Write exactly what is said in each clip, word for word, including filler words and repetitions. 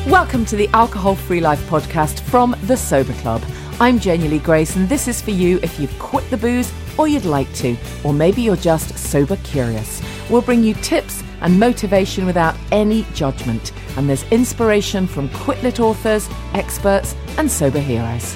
Welcome to the Alcohol Free Life podcast from The Sober Club. I'm Janie Grace, and this is for you if you've quit the booze or you'd like to, or maybe you're just sober curious. We'll bring you tips and motivation without any judgment, and there's inspiration from quit-lit authors, experts, and sober heroes.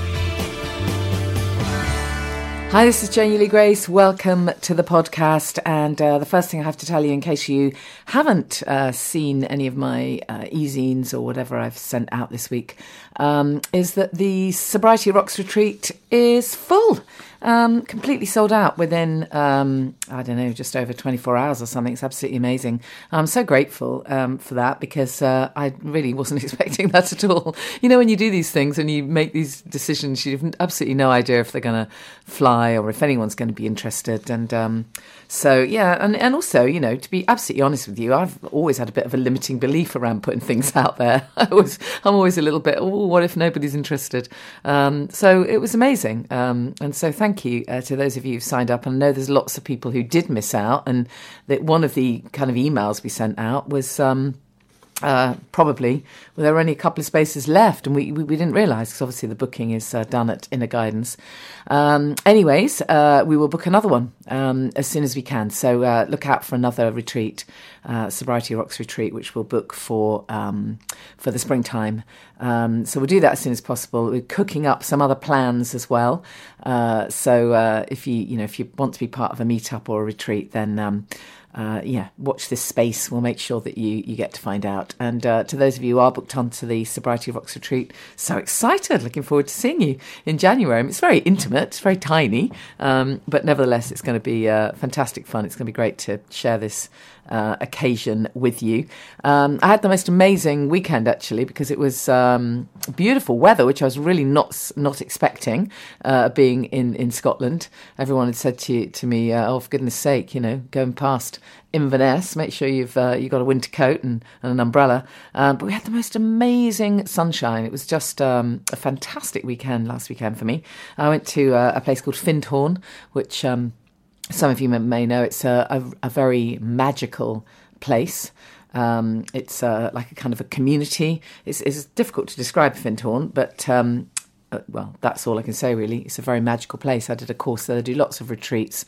Hi, this is Janie Lee Grace. Welcome to the podcast. And uh, the first thing I have to tell you, in case you haven't uh, seen any of my uh, e-zines or whatever I've sent out this week, um, is that the Sobriety Rocks retreat is full. Um, completely sold out within, um, I don't know, just over twenty-four hours or something. It's absolutely amazing. I'm so grateful um, for that because uh, I really wasn't expecting that at all. You know, when you do these things and you make these decisions, you have absolutely no idea if they're going to fly or if anyone's going to be interested. And um, so, yeah, and, and also, you know, to be absolutely honest with you, I've always had a bit of a limiting belief around putting things out there. I was, I'm always a little bit, oh, what if nobody's interested? Um, so it was amazing. Um, and so thank Thank you uh, to those of you who've signed up. And I know there's lots of people who did miss out. And that one of the kind of emails we sent out was um, uh, probably, well, there were only a couple of spaces left. And we, we, we didn't realise, because obviously the booking is uh, done at Inner Guidance. Um, anyways, uh, we will book another one um, as soon as we can. So uh, look out for another retreat, uh, Sobriety Rocks retreat, which we'll book for um, for the springtime. Um, so we'll do that as soon as possible. We're cooking up some other plans as well. Uh, so uh, if you you know if you want to be part of a meetup or a retreat, then um, uh, yeah, watch this space. We'll make sure that you you get to find out. And uh, to those of you who are booked onto the Sobriety Rocks retreat, so excited! Looking forward to seeing you in January. I mean, it's very intimate, it's very tiny, um, but nevertheless, it's going to be uh, fantastic fun. It's going to be great to share this Uh, occasion with you. Um, I had the most amazing weekend actually, because it was um, beautiful weather, which I was really not not expecting. Uh, being in, in Scotland, everyone had said to to me, uh, "Oh, for goodness' sake, you know, going past Inverness, make sure you've uh, you got a winter coat and, and an umbrella." Um, but we had the most amazing sunshine. It was just um, a fantastic weekend last weekend for me. I went to uh, a place called Findhorn, which Um, some of you may know it's a, a, a very magical place. Um, it's uh, like a kind of a community. It's, it's difficult to describe Findhorn, but um, uh, well, that's all I can say really. It's a very magical place. I did a course there. I do lots of retreats.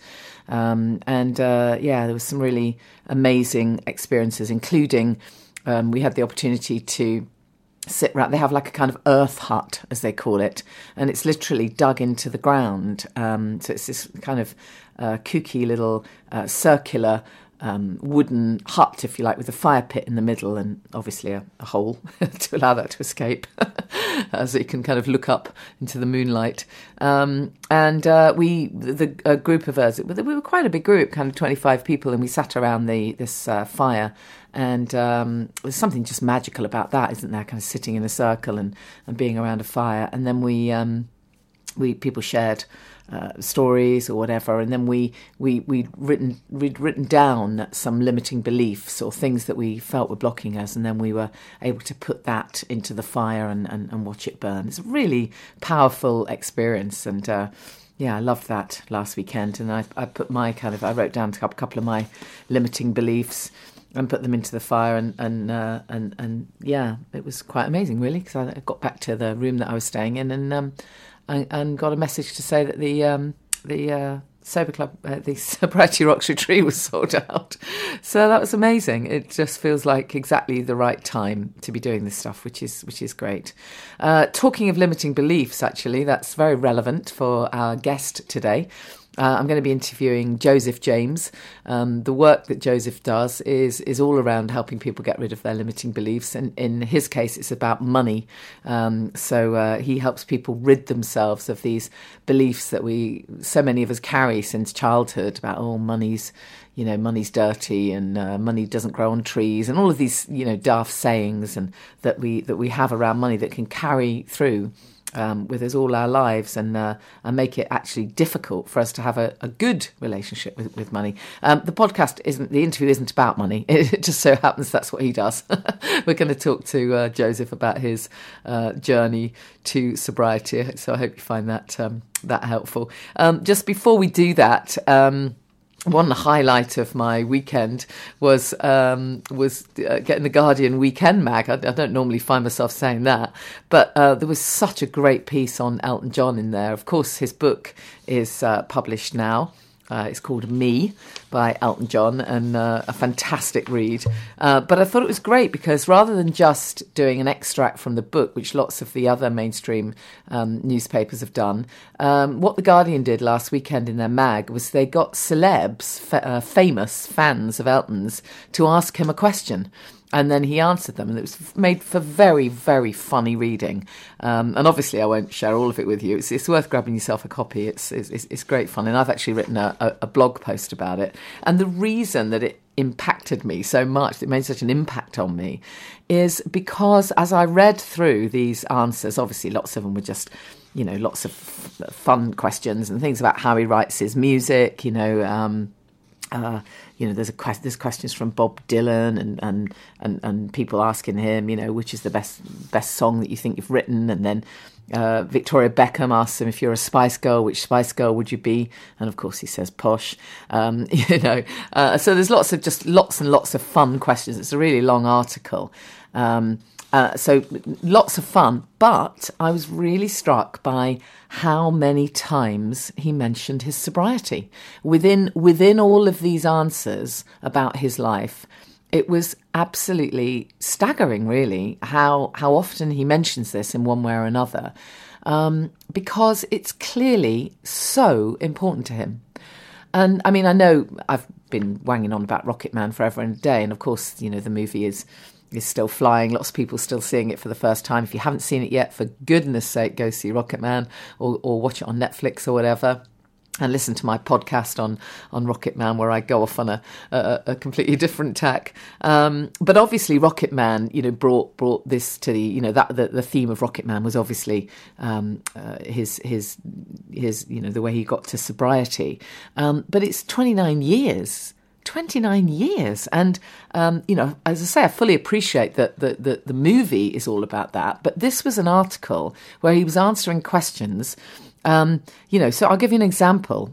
Um, and uh, yeah, there was some really amazing experiences, including um, we had the opportunity to sit around. They have like a kind of earth hut, as they call it, and it's literally dug into the ground. Um, so it's this kind of uh, kooky little uh, circular um, wooden hut, if you like, with a fire pit in the middle and obviously a, a hole to allow that to escape, so you can kind of look up into the moonlight. Um, and uh, we, the, the a group of us, we were quite a big group, kind of twenty-five people, and we sat around the this uh, fire. And um, there's something just magical about that, isn't there? Kind of sitting in a circle and, and being around a fire. And then we um, we people shared uh, stories or whatever, and then we we we'd written we'd written down some limiting beliefs or things that we felt were blocking us, and then we were able to put that into the fire and, and, and watch it burn. It's a really powerful experience, and uh, yeah, I loved that last weekend. And I I put my kind of I wrote down a couple of my limiting beliefs and put them into the fire, and and uh, and and yeah, it was quite amazing, really, because I got back to the room that I was staying in, and um, and, and got a message to say that the um, the uh, Sober Club, uh, the Sobriety Rocks retreat was sold out. So that was amazing. It just feels like exactly the right time to be doing this stuff, which is which is great. Uh, talking of limiting beliefs, actually, that's very relevant for our guest today. Uh, I'm going to be interviewing Joseph James. Um, the work that Joseph does is is all around helping people get rid of their limiting beliefs. And in his case, it's about money. Um, so uh, he helps people rid themselves of these beliefs that we, so many of us carry since childhood about, oh, money's, you know, money's dirty and uh, money doesn't grow on trees, and all of these, you know, daft sayings and that we that we have around money that can carry through Um, with us all our lives, and uh, and make it actually difficult for us to have a, a good relationship with, with money. Um, the podcast isn't, the interview isn't about money. It just so happens that's what he does. We're going to talk to uh, Joseph about his uh, journey to sobriety. So I hope you find that um, that helpful. Um, just before we do that, um, one highlight of my weekend was um, was uh, getting the Guardian Weekend Mag. I, I don't normally find myself saying that, but uh, there was such a great piece on Elton John in there. Of course, his book is uh, published now. Uh, it's called Me by Elton John, and uh, a fantastic read. Uh, but I thought it was great because rather than just doing an extract from the book, which lots of the other mainstream um, newspapers have done, um, what The Guardian did last weekend in their mag was they got celebs, fa- uh, famous fans of Elton's, to ask him a question. And then he answered them, and it was made for very, very funny reading. Um, and obviously, I won't share all of it with you. It's, it's worth grabbing yourself a copy. It's, it's it's great fun, and I've actually written a, a, a blog post about it. And the reason that it impacted me so much, it made such an impact on me, is because as I read through these answers, obviously lots of them were just, you know, lots of f- fun questions and things about how he writes his music, you know. Um, Uh, you know, there's a quest- there's questions from Bob Dylan and, and and and people asking him, you know, which is the best best song that you think you've written, and then uh, Victoria Beckham asks him, if you're a Spice Girl, which Spice Girl would you be? And of course he says Posh. Um, you know, uh, so there's lots of just lots and lots of fun questions. It's a really long article. Um, Uh, so lots of fun, but I was really struck by how many times he mentioned his sobriety. Within within all of these answers about his life, it was absolutely staggering, really, how, how often he mentions this in one way or another, um, because it's clearly so important to him. And, I mean, I know I've been wanging on about Rocket Man forever and a day, and, of course, you know, the movie is... is still flying. Lots of people still seeing it for the first time. If you haven't seen it yet, for goodness sake, go see Rocket Man or, or watch it on Netflix or whatever. And listen to my podcast on, on Rocket Man, where I go off on a, a, a completely different tack. Um, but obviously, Rocket Man, you know, brought brought this to the, you know, that the, the theme of Rocket Man was obviously um, uh, his his his, you know, the way he got to sobriety. Um, but it's twenty-nine years. twenty-nine years. And, um, you know, as I say, I fully appreciate that the, the, the movie is all about that. But this was an article where he was answering questions. Um, you know, so I'll give you an example.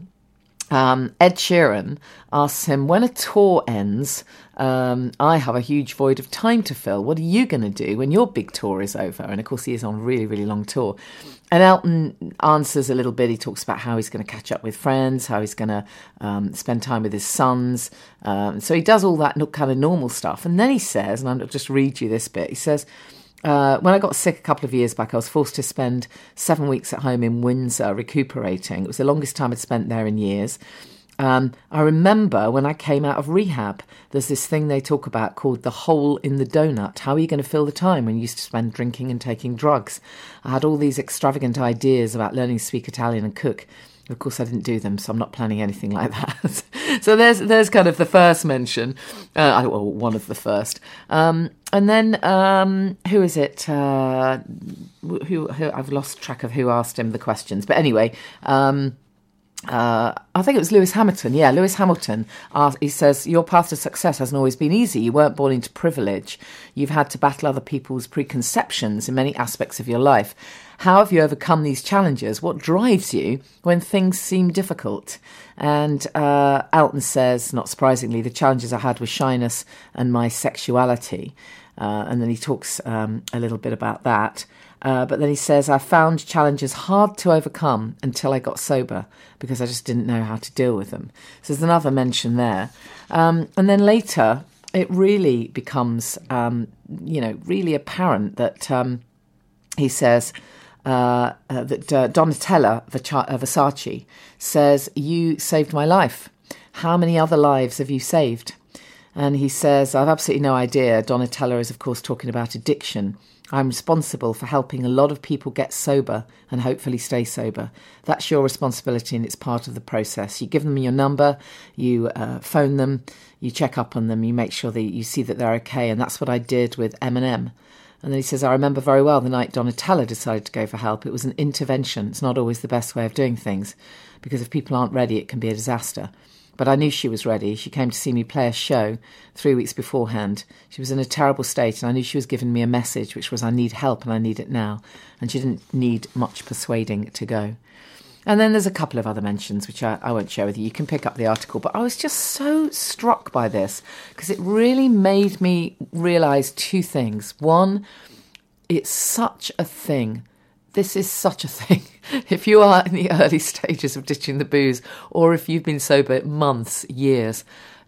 Um, Ed Sheeran asks him, when a tour ends, um, I have a huge void of time to fill. What are you going to do when your big tour is over? And of course, he is on a really, really long tour. And Elton answers a little bit. He talks about how he's going to catch up with friends, how he's going to um, spend time with his sons. Um, so he does all that kind of normal stuff. And then he says, and I'll just read you this bit, he says, Uh, when I got sick a couple of years back, I was forced to spend seven weeks at home in Windsor recuperating. It was the longest time I'd spent there in years. Um, I remember when I came out of rehab, there's this thing they talk about called the hole in the donut. How are you going to fill the time when you used to spend drinking and taking drugs? I had all these extravagant ideas about learning to speak Italian and cook. Of course, I didn't do them, so I'm not planning anything like that. So there's there's kind of the first mention, uh, well, one of the first. Um, and then, um, who is it? Uh, who, who I've lost track of who asked him the questions. But anyway, um, uh, I think it was Lewis Hamilton. Yeah, Lewis Hamilton. Uh, he says, your path to success hasn't always been easy. You weren't born into privilege. You've had to battle other people's preconceptions in many aspects of your life. How have you overcome these challenges? What drives you when things seem difficult? And uh, Elton says, not surprisingly, the challenges I had with shyness and my sexuality. Uh, and then he talks um, a little bit about that. Uh, but then he says, I found challenges hard to overcome until I got sober because I just didn't know how to deal with them. So there's another mention there. Um, and then later, it really becomes, um, you know, really apparent that um, he says... Uh, uh, that uh, Donatella Versace says, you saved my life. How many other lives have you saved? And he says, I've absolutely no idea. Donatella is, of course, talking about addiction. I'm responsible for helping a lot of people get sober and hopefully stay sober. That's your responsibility, and it's part of the process. You give them your number, you uh, phone them, you check up on them, you make sure that you see that they're okay. And that's what I did with Eminem. And then he says, I remember very well the night Donatella decided to go for help. It was an intervention. It's not always the best way of doing things, because if people aren't ready, it can be a disaster. But I knew she was ready. She came to see me play a show three weeks beforehand. She was in a terrible state, and I knew she was giving me a message, which was, I need help and I need it now. And she didn't need much persuading to go. And then there's a couple of other mentions, which I, I won't share with you. You can pick up the article. But I was just so struck by this because it really made me realise two things. One, it's such a thing. This is such a thing. If you are in the early stages of ditching the booze, or if you've been sober months, years,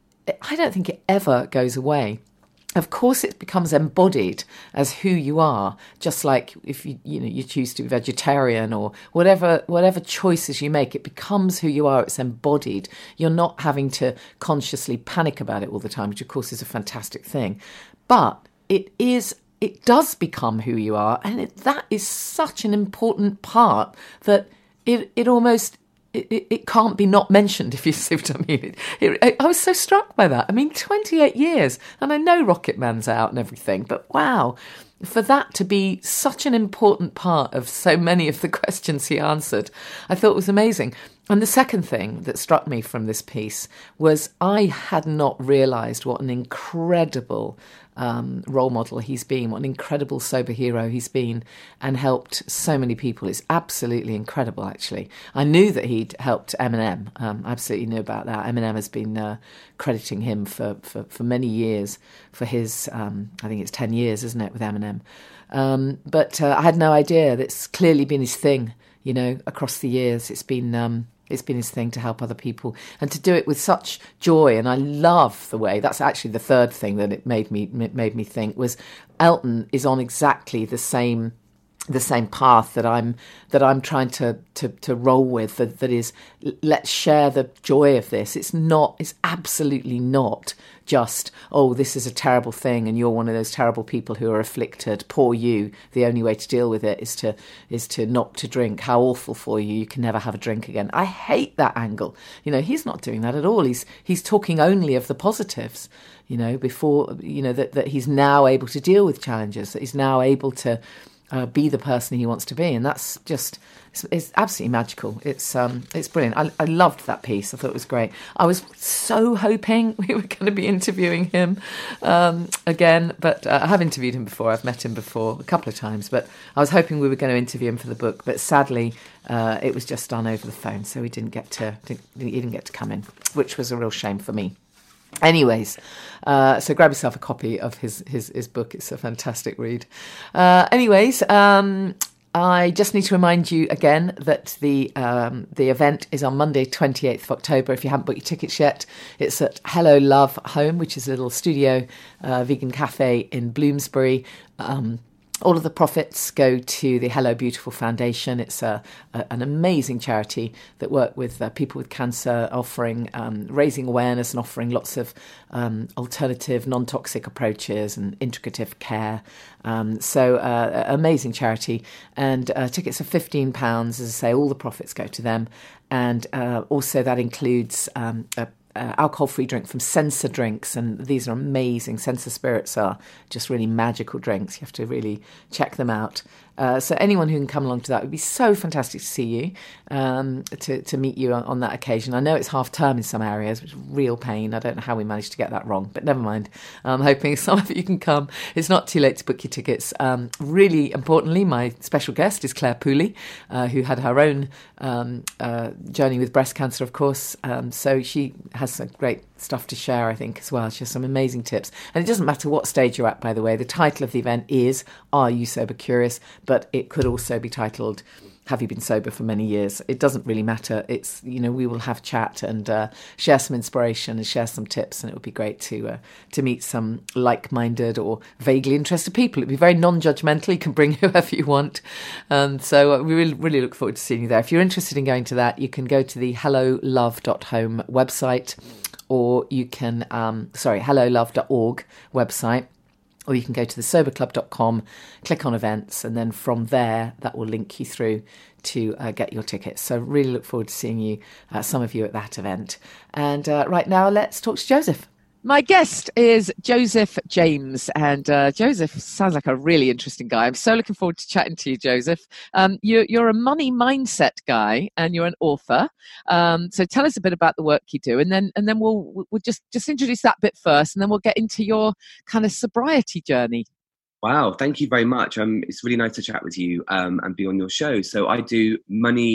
I don't think it ever goes away. Of course, it becomes embodied as who you are, just like if you you know you choose to be vegetarian or whatever whatever choices you make, it becomes who you are. It's embodied. You're not having to consciously panic about it all the time, which of course is a fantastic thing. But it is it does become who you are, and it, that is such an important part that it it almost. It, it, it can't be not mentioned, if you see what I mean. It, it, I was so struck by that. I mean, twenty-eight years, and I know Rocket Man's out and everything, but wow, for that to be such an important part of so many of the questions he answered, I thought was amazing. And the second thing that struck me from this piece was I had not realised what an incredible um, role model he's been, what an incredible sober hero he's been, and helped so many people. It's absolutely incredible, actually. I knew that he'd helped Eminem. Um, I absolutely knew about that. Eminem has been uh, crediting him for, for, for many years for his, um, I think it's ten years, isn't it, with Eminem? Um, but uh, I had no idea that's clearly been his thing, you know, across the years. It's been... Um, It's been his thing to help other people and to do it with such joy. And I love the way, that's actually the third thing that it made me made me think, was Elton is on exactly the same the same path that I'm that I'm trying to to, to roll with, that, that is, let's share the joy of this. It's not, it's absolutely not just, oh, this is a terrible thing and you're one of those terrible people who are afflicted, poor you, the only way to deal with it is to is to not to drink, how awful for you, you can never have a drink again. I hate that angle. You know, he's not doing that at all. He's he's talking only of the positives, you know, before, you know, that, that he's now able to deal with challenges, that he's now able to Uh, be the person he wants to be, and that's just it's, it's absolutely magical. It's um it's brilliant. I, I loved that piece. I thought it was great. I was so hoping we were going to be interviewing him um, again, but uh, I have interviewed him before. I've met him before a couple of times, but I was hoping we were going to interview him for the book. But sadly, uh, it was just done over the phone, so he didn't get to didn't, he didn't get to come in, which was a real shame for me. Anyways, uh, so grab yourself a copy of his, his, his book. It's a fantastic read. Uh, anyways, um, I just need to remind you again that the um, the event is on Monday, twenty-eighth of October. If you haven't booked your tickets yet, it's at Hello Love Home, which is a little studio uh, vegan cafe in Bloomsbury. Um, All of the profits go to the Hello Beautiful Foundation. It's a, a, an amazing charity that work with uh, people with cancer, offering, um, raising awareness and offering lots of um, alternative, non-toxic approaches and integrative care. Um, so, uh, amazing charity. And uh, tickets are fifteen pounds. As I say, all the profits go to them. And uh, also that includes um, a Uh, alcohol-free drink from Sensa Drinks, and these are amazing. Sensa Spirits are just really magical drinks. You have to really check them out. Uh, so anyone who can come along to that, it would be so fantastic to see you, um, to, to meet you on, on that occasion. I know it's half term in some areas, which is real pain. I don't know how we managed to get that wrong, but never mind. I'm hoping some of you can come. It's not too late to book your tickets. Um, really importantly, my special guest is Claire Pooley, uh, who had her own um, uh, journey with breast cancer, of course. Um, so she has some great stuff to share, I think, as well. She has some amazing tips. And it doesn't matter what stage you're at, by the way. The title of the event is Are You Sober Curious? But it could also be titled Have You Been Sober for Many Years? It doesn't really matter. It's, you know, we will have chat and uh, share some inspiration and share some tips, and it would be great to uh, to meet some like-minded or vaguely interested people. It'd be very non-judgmental. You can bring whoever you want. Um, so uh, we really, really look forward to seeing you there. If you're interested in going to that, you can go to the hello love dot home website, or you can, um, sorry, hello love dot org website, or you can go to the sober club dot com, click on events, and then from there, that will link you through to uh, get your tickets. So really look forward to seeing you, uh, some of you at that event. And uh, right now, let's talk to Joseph. My guest is Joseph James, and uh, Joseph sounds like a really interesting guy. I'm so looking forward to chatting to you, Joseph. Um, you're, you're a money mindset guy, and you're an author. Um, so tell us a bit about the work you do, and then and then we'll we'll just just introduce that bit first, and then we'll get into your kind of sobriety journey. Wow, thank you very much. Um, it's really nice to chat with you um, and be on your show. So I do money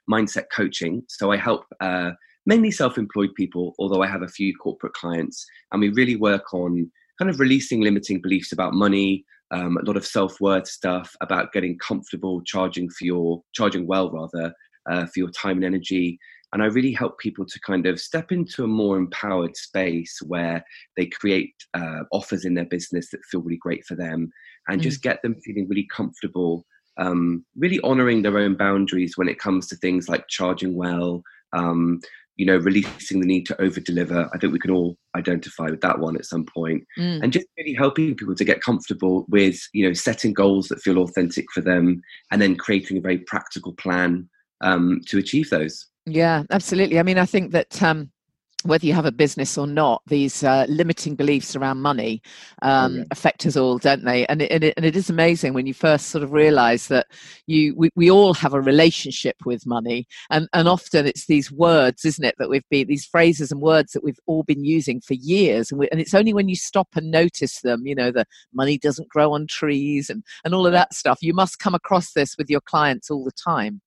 mindset coaching. So I help uh, mainly self-employed people, although I have a few corporate clients, and we really work on kind of releasing limiting beliefs about money, um, a lot of self-worth stuff, about getting comfortable charging for your, charging well rather, uh, for your time and energy. And I really help people to kind of step into a more empowered space where they create uh, offers in their business that feel really great for them, and mm. just get them feeling really comfortable, um, really honoring their own boundaries when it comes to things like charging well, um, you know, releasing the need to over deliver. I think we can all identify with that one at some point. Mm. And just really helping people to get comfortable with, you know, setting goals that feel authentic for them, and then creating a very practical plan um, to achieve those. Yeah, absolutely. I mean, I think that um, whether you have a business or not, these uh, limiting beliefs around money um, oh, yeah. affect us all, don't they? And it, and, it, and it is amazing when you first sort of realize that you we, we all have a relationship with money. And, and often it's these words, isn't it, that we've been, these phrases and words that we've all been using for years. And, we, and it's only when you stop and notice them, you know, the money doesn't grow on trees and, and all of that stuff. You must come across this with your clients all the time.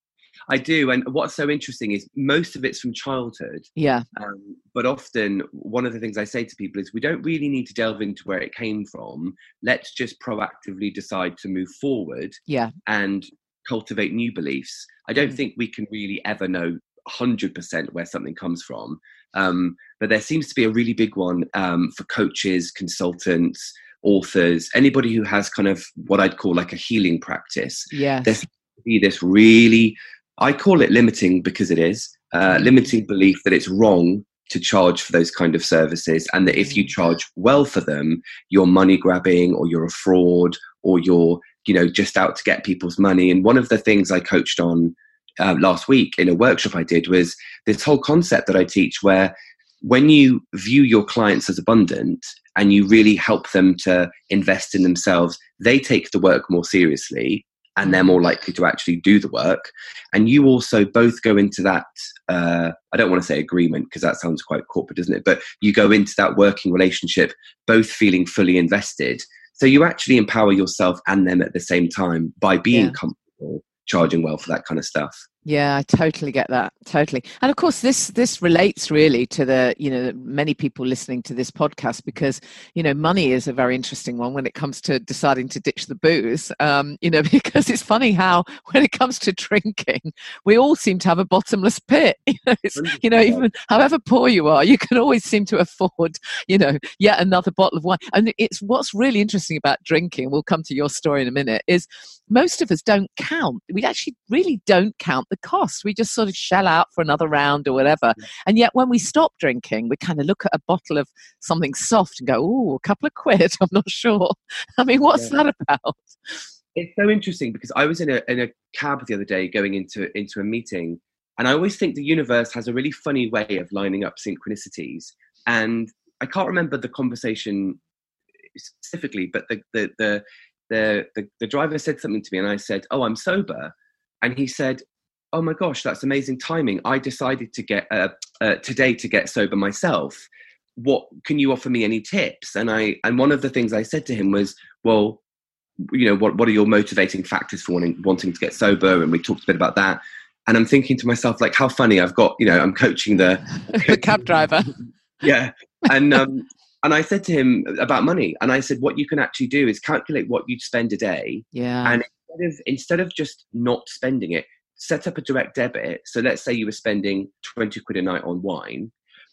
I do. And what's so interesting is most of it's from childhood. Yeah. Um, but often one of the things I say to people is we don't really need to delve into where it came from. Let's just proactively decide to move forward yeah. and cultivate new beliefs. I don't mm. think we can really ever know one hundred percent where something comes from. Um, but there seems to be a really big one um, for coaches, consultants, authors, anybody who has kind of what I'd call like a healing practice. Yes. There's be this really... I call it limiting because it is, uh, limiting belief that it's wrong to charge for those kind of services, and that if you charge well for them, you're money grabbing or you're a fraud or you're, you know, just out to get people's money. And one of the things I coached on uh, last week in a workshop I did was this whole concept that I teach where when you view your clients as abundant and you really help them to invest in themselves, they take the work more seriously, and they're more likely to actually do the work. And you also both go into that, uh, I don't want to say agreement because that sounds quite corporate, doesn't it? But you go into that working relationship, both feeling fully invested. So you actually empower yourself and them at the same time by being yeah. comfortable charging well for that kind of stuff. Yeah, I totally get that. Totally. And of course, this this relates really to the, you know, many people listening to this podcast because, you know, money is a very interesting one when it comes to deciding to ditch the booze, um, you know, because it's funny how when it comes to drinking, we all seem to have a bottomless pit. You know, it's, you know, even however poor you are, you can always seem to afford, you know, yet another bottle of wine. And it's what's really interesting about drinking, we'll come to your story in a minute, is most of us don't count. We actually really don't count the cost. We just sort of shell out for another round or whatever. Yeah. And yet when we stop drinking, we kind of look at a bottle of something soft and go, oh, a couple of quid, I'm not sure. I mean, what's yeah. that about? It's so interesting because I was in a in a cab the other day going into, into a meeting, and I always think the universe has a really funny way of lining up synchronicities. And I can't remember the conversation specifically, but the the the the, the, the driver said something to me and I said, oh, I'm sober. And he said, oh my gosh, that's amazing timing. I decided to get uh, uh, today to get sober myself. What can you offer me any tips? And I and one of the things I said to him was, well, you know, what what are your motivating factors for wanting wanting to get sober? And we talked a bit about that. And I'm thinking to myself, like, how funny. I've got, you know, I'm coaching the the cab driver. Yeah, and um, and I said to him about money, and I said, what you can actually do is calculate what you'd spend a day. Yeah. And instead of instead of just not spending it, set up a direct debit. So let's say you were spending twenty quid a night on wine.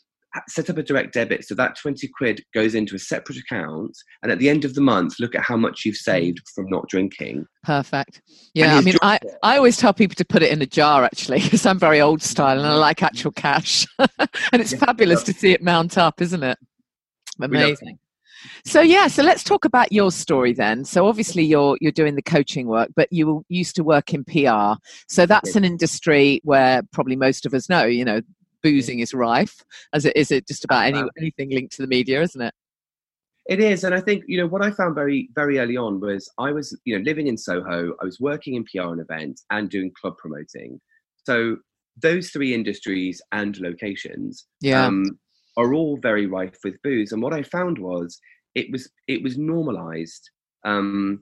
Set up a direct debit. So that twenty quid goes into a separate account. And at the end of the month, look at how much you've saved from not drinking. Perfect. Yeah. I mean, I, I always tell people to put it in a jar, actually, because I'm very old style and I like actual cash. And it's yeah, fabulous to see it mount up, isn't it? Amazing. So yeah, so let's talk about your story then. So obviously you're you're doing the coaching work, but you used to work in P R. So that's an industry where probably most of us know, you know, boozing is rife, as it is it just about any anything linked to the media, isn't it? It is. And I think, you know, what I found very, very early on was I was, you know, living in Soho, I was working in P R and events and doing club promoting. So those three industries and locations yeah. um, are all very rife with booze. And what I found was it was it was normalized. Um,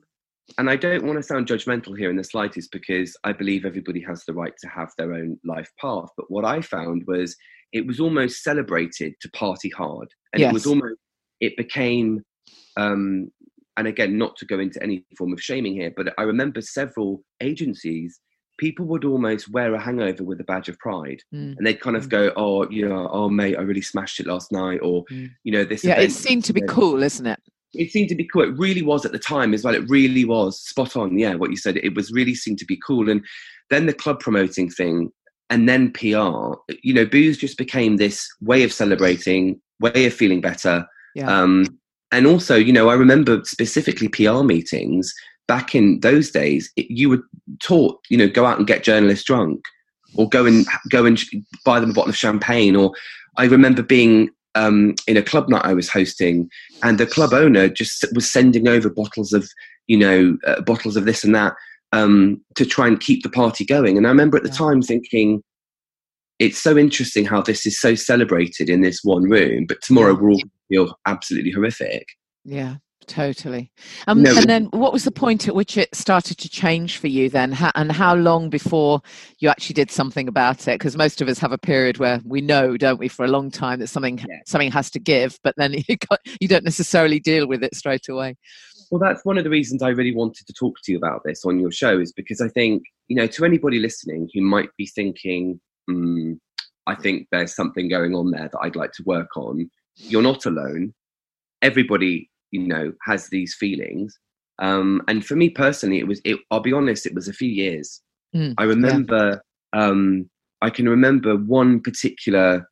and I don't want to sound judgmental here in the slightest, because I believe everybody has the right to have their own life path. But what I found was it was almost celebrated to party hard. And Yes. it was almost, it became, um, and again, not to go into any form of shaming here, but I remember several agencies, people would almost wear a hangover with a badge of pride. Mm. And they'd kind of mm. go, oh, you know, oh, mate, I really smashed it last night. Or, mm. you know, this. Yeah, event, it seemed to be you know, cool, isn't it? It seemed to be cool. It really was at the time as well. It really was spot on. Yeah, what you said. It was really seemed to be cool. And then the club promoting thing, and then P R. You know, booze just became this way of celebrating, way of feeling better. Yeah. Um, and also, you know, I remember specifically P R meetings back in those days. It, you were taught, you know, go out and get journalists drunk, or go and go and buy them a bottle of champagne. Or I remember being Um, in a club night I was hosting, and the club owner just was sending over bottles of, you know, uh, bottles of this and that um, to try and keep the party going. And I remember at the yeah. time thinking, it's so interesting how this is so celebrated in this one room, but tomorrow yeah. we're all going to feel absolutely horrific. Yeah. Totally. Um, no, and then what was the point at which it started to change for you then? How, and how long before you actually did something about it? Because most of us have a period where we know, don't we, for a long time that something yeah. something has to give, but then you, got, you don't necessarily deal with it straight away. Well, that's one of the reasons I really wanted to talk to you about this on your show, is because I think, you know, to anybody listening who might be thinking, mm, I think there's something going on there that I'd like to work on, you're not alone. Everybody, you know, has these feelings. Um, and for me personally, it was, it, I'll be honest, it was a few years. Mm, I remember, yeah. um, I can remember one particular,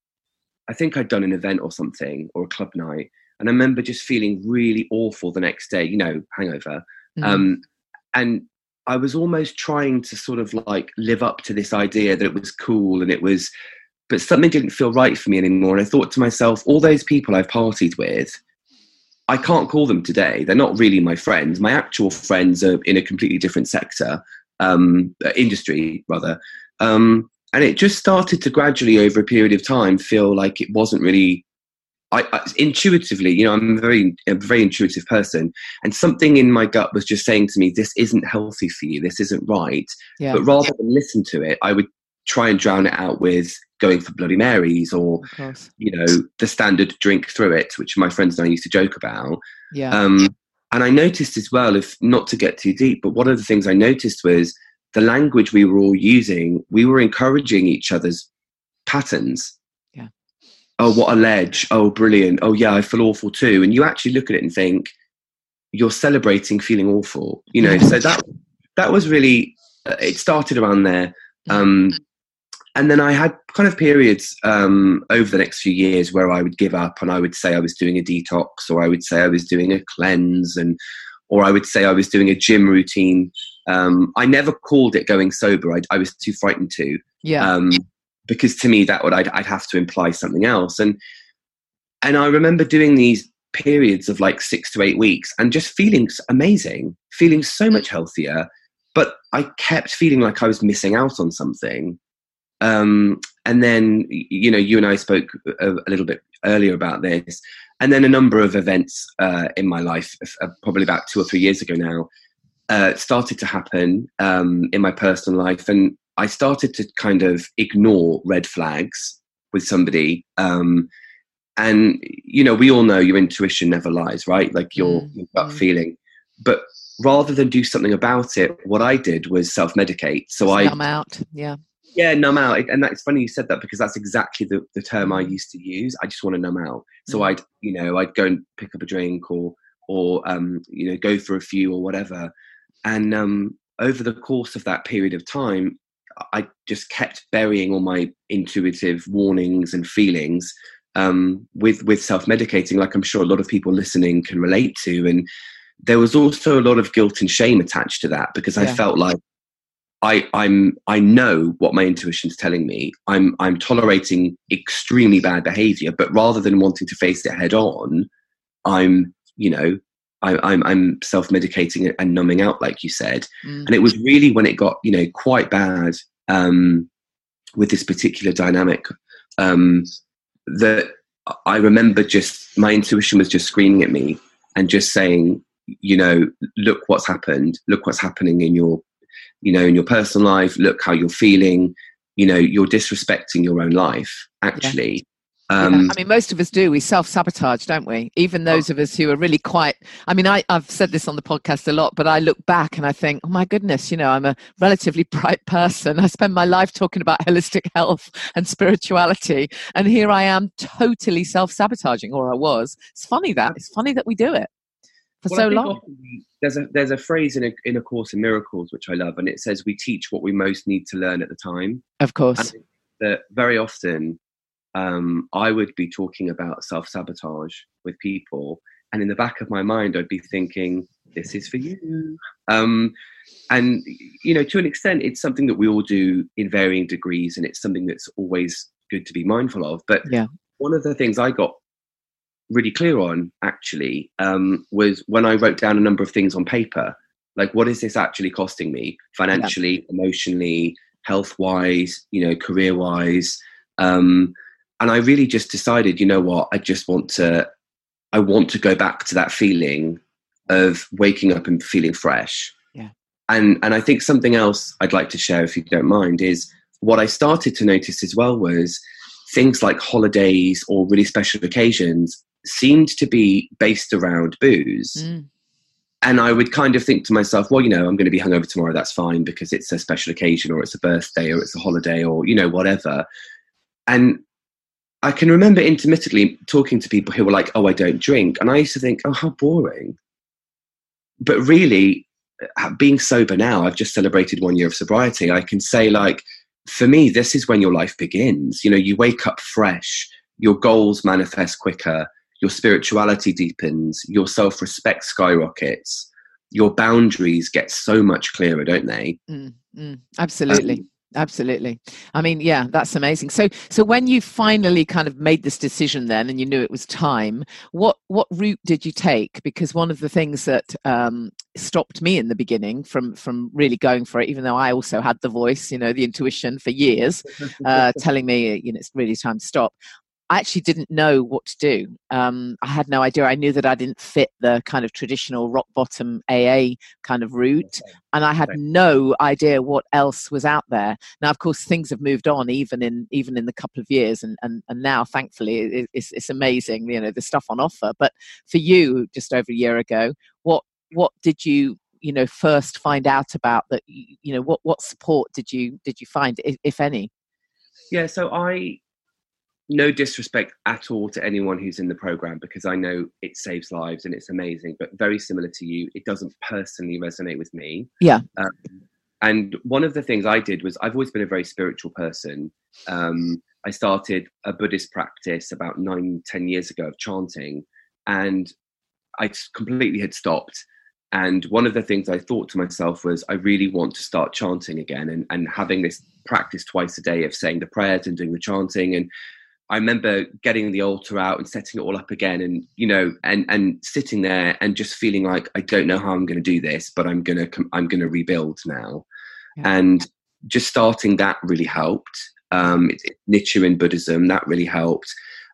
I think I'd done an event or something, or a club night. And I remember just feeling really awful the next day, you know, hangover. Mm. Um, and I was almost trying to sort of like live up to this idea that it was cool and it was, but something didn't feel right for me anymore. And I thought to myself, all those people I've partied with, I can't call them today. They're not really my friends. My actual friends are in a completely different sector, um, industry rather. Um, and it just started to gradually, over a period of time, feel like it wasn't really, I, I intuitively, you know, I'm a very, a very intuitive person, and something in my gut was just saying to me, this isn't healthy for you. This isn't right. Yeah. But rather than listen to it, I would try and drown it out with going for Bloody Marys, or, you know, the standard drink through it, which my friends and I used to joke about. Yeah. Um, and I noticed as well, if not to get too deep, but one of the things I noticed was the language we were all using, we were encouraging each other's patterns. Yeah. Oh, what a ledge. Oh, brilliant. Oh, yeah, I feel awful too. And you actually look at it and think, you're celebrating feeling awful, you know. So that that was really, uh, it started around there. Um, and then I had kind of periods um, over the next few years where I would give up, and I would say I was doing a detox, or I would say I was doing a cleanse, and or I would say I was doing a gym routine. Um, I never called it going sober. I, I was too frightened to, yeah. um, because to me that would I'd, I'd have to imply something else. And and I remember doing these periods of like six to eight weeks and just feeling amazing, feeling so much healthier. But I kept feeling like I was missing out on something. Um, and then, you know, you and I spoke a, a little bit earlier about this. And then a number of events uh, in my life, uh, probably about two or three years ago now, uh, started to happen um, in my personal life. And I started to kind of ignore red flags with somebody. Um, and, you know, we all know your intuition never lies, right? Like your, mm. your gut mm. feeling. But rather than do something about it, what I did was self-medicate. So Just I numb out, yeah, yeah, numb out. And that's funny you said that, because that's exactly the, the term I used to use. I just want to numb out. So mm. I'd, you know, I'd go and pick up a drink, or or um, you know, go for a few or whatever. And um, over the course of that period of time, I just kept burying all my intuitive warnings and feelings um, with with self-medicating, like I'm sure a lot of people listening can relate to. And there was also a lot of guilt and shame attached to that, because yeah. I felt like I, I'm, I know what my intuition's telling me. I'm, I'm tolerating extremely bad behavior, but rather than wanting to face it head on, I'm, you know, I, I'm, I'm self-medicating and numbing out, like you said. Mm. And it was really when it got, you know, quite bad um, with this particular dynamic um, that I remember just my intuition was just screaming at me and just saying, you know, look what's happened, look what's happening in your, you know, in your personal life, look how you're feeling, you know, you're disrespecting your own life, actually. Yeah. Um, yeah. I mean, most of us do. We self-sabotage, don't we? Even those of us who are really quite, I mean, I, I've said this on the podcast a lot, but I look back and I think, oh my goodness, you know, I'm a relatively bright person. I spend my life talking about holistic health and spirituality. And here I am totally self-sabotaging, or I was. It's funny that, it's funny that we do it for well, so I think long. often there's a, there's a phrase in a, in A Course in Miracles, which I love, and it says, we teach what we most need to learn at the time. Of course. And that very often, Um, I would be talking about self-sabotage with people, and in the back of my mind I'd be thinking, this is for you. Um, and you know, to an extent it's something that we all do in varying degrees, and it's something that's always good to be mindful of. But yeah. one of the things I got really clear on actually um, was when I wrote down a number of things on paper, like, what is this actually costing me financially, yeah. emotionally, health-wise, you know, career-wise. Um, And I really just decided, you know what, I just want to, I want to go back to that feeling of waking up and feeling fresh. Yeah. And and I think something else I'd like to share, if you don't mind, is what I started to notice as well was things like holidays or really special occasions seemed to be based around booze. Mm. And I would kind of think to myself, well, you know, I'm going to be hungover tomorrow. That's fine because it's a special occasion, or it's a birthday, or it's a holiday, or, you know, whatever. And I can remember intermittently talking to people who were like, oh, I don't drink. And I used to think, oh, how boring. But really, being sober now, I've just celebrated one year of sobriety. I can say, like, for me, this is when your life begins. You know, you wake up fresh, your goals manifest quicker, your spirituality deepens, your self-respect skyrockets, your boundaries get so much clearer, don't they? Mm, mm, absolutely. Um, Absolutely. I mean, yeah, that's amazing. So, so when you finally kind of made this decision then, and you knew it was time, what, what route did you take? Because one of the things that um, stopped me in the beginning from, from really going for it, even though I also had the voice, you know, the intuition for years, uh, telling me, you know, it's really time to stop. I actually didn't know what to do. Um, I had no idea. I knew that I didn't fit the kind of traditional rock bottom A A kind of route. And I had no idea what else was out there. Now, of course, things have moved on even in even in the couple of years. And, and, and now, thankfully, it, it's, it's amazing, you know, the stuff on offer. But for you, just over a year ago, what what did you, you know, first find out about that? You know, what, what support did you did you find, if, if any? Yeah, so I... no disrespect at all to anyone who's in the program, because I know it saves lives and it's amazing, but very similar to you, it doesn't personally resonate with me. Yeah. Um, and one of the things I did was, I've always been a very spiritual person. Um, I started a Buddhist practice about nine, ten years ago of chanting, and I completely had stopped. And one of the things I thought to myself was, I really want to start chanting again, and, and having this practice twice a day of saying the prayers and doing the chanting. And I remember getting the altar out and setting it all up again, and, you know, and, and sitting there and just feeling like, I don't know how I'm going to do this, but I'm going to, I'm going to rebuild now. Yeah. And just starting that really helped. Um, it, it, Nichiren Buddhism, that really helped.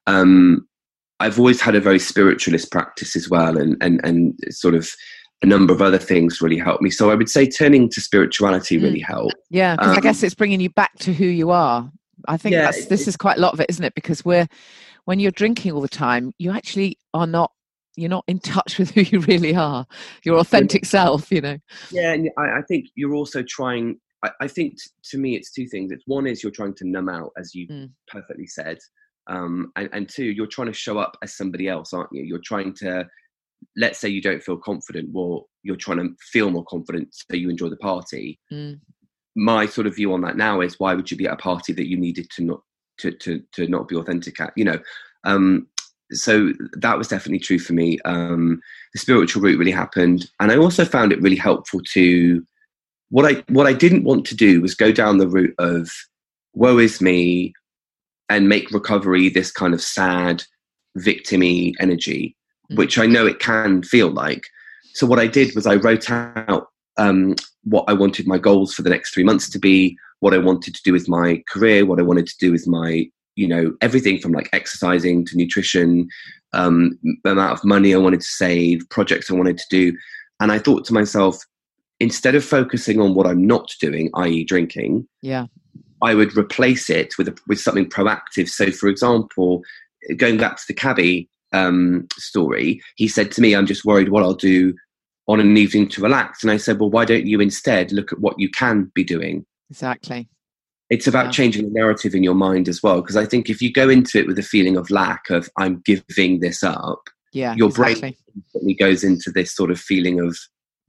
Um, I've always had a very spiritualist practice as well. And, and, and sort of a number of other things really helped me. So I would say turning to spirituality really mm. helped. Yeah. Because um, I guess it's bringing you back to who you are. I think yeah, that's, this is quite a lot of it, isn't it? Because we're, when you're drinking all the time, you actually are not, you're not in touch with who you really are, your authentic yeah. self, you know? Yeah. And I, I think you're also trying, I, I think t- to me, it's two things. It's one is you're trying to numb out, as you mm. perfectly said. Um, and, and two, you're trying to show up as somebody else, aren't you? You're trying to, let's say you don't feel confident. Well, you're trying to feel more confident so you enjoy the party. Mm. My sort of view on that now is, why would you be at a party that you needed to not to to to not be authentic at, you know? Um, so that was definitely true for me. Um, the spiritual route really happened, and I also found it really helpful to what I what I didn't want to do was go down the route of woe is me and make recovery this kind of sad, victim-y energy, mm-hmm. which I know it can feel like. So what I did was I wrote out Um, what I wanted my goals for the next three months to be, what I wanted to do with my career, what I wanted to do with my, you know, everything from like exercising to nutrition, um, the amount of money I wanted to save, projects I wanted to do. And I thought to myself, instead of focusing on what I'm not doing, that is drinking, yeah, I would replace it with a, with something proactive. So, for example, going back to the cabbie um, story, he said to me, I'm just worried what I'll do on an evening to relax. And I said, well, why don't you instead look at what you can be doing? Exactly. It's about yeah. changing the narrative in your mind as well. Because I think if you go into it with a feeling of lack, of I'm giving this up, yeah, your exactly. brain instantly goes into this sort of feeling of,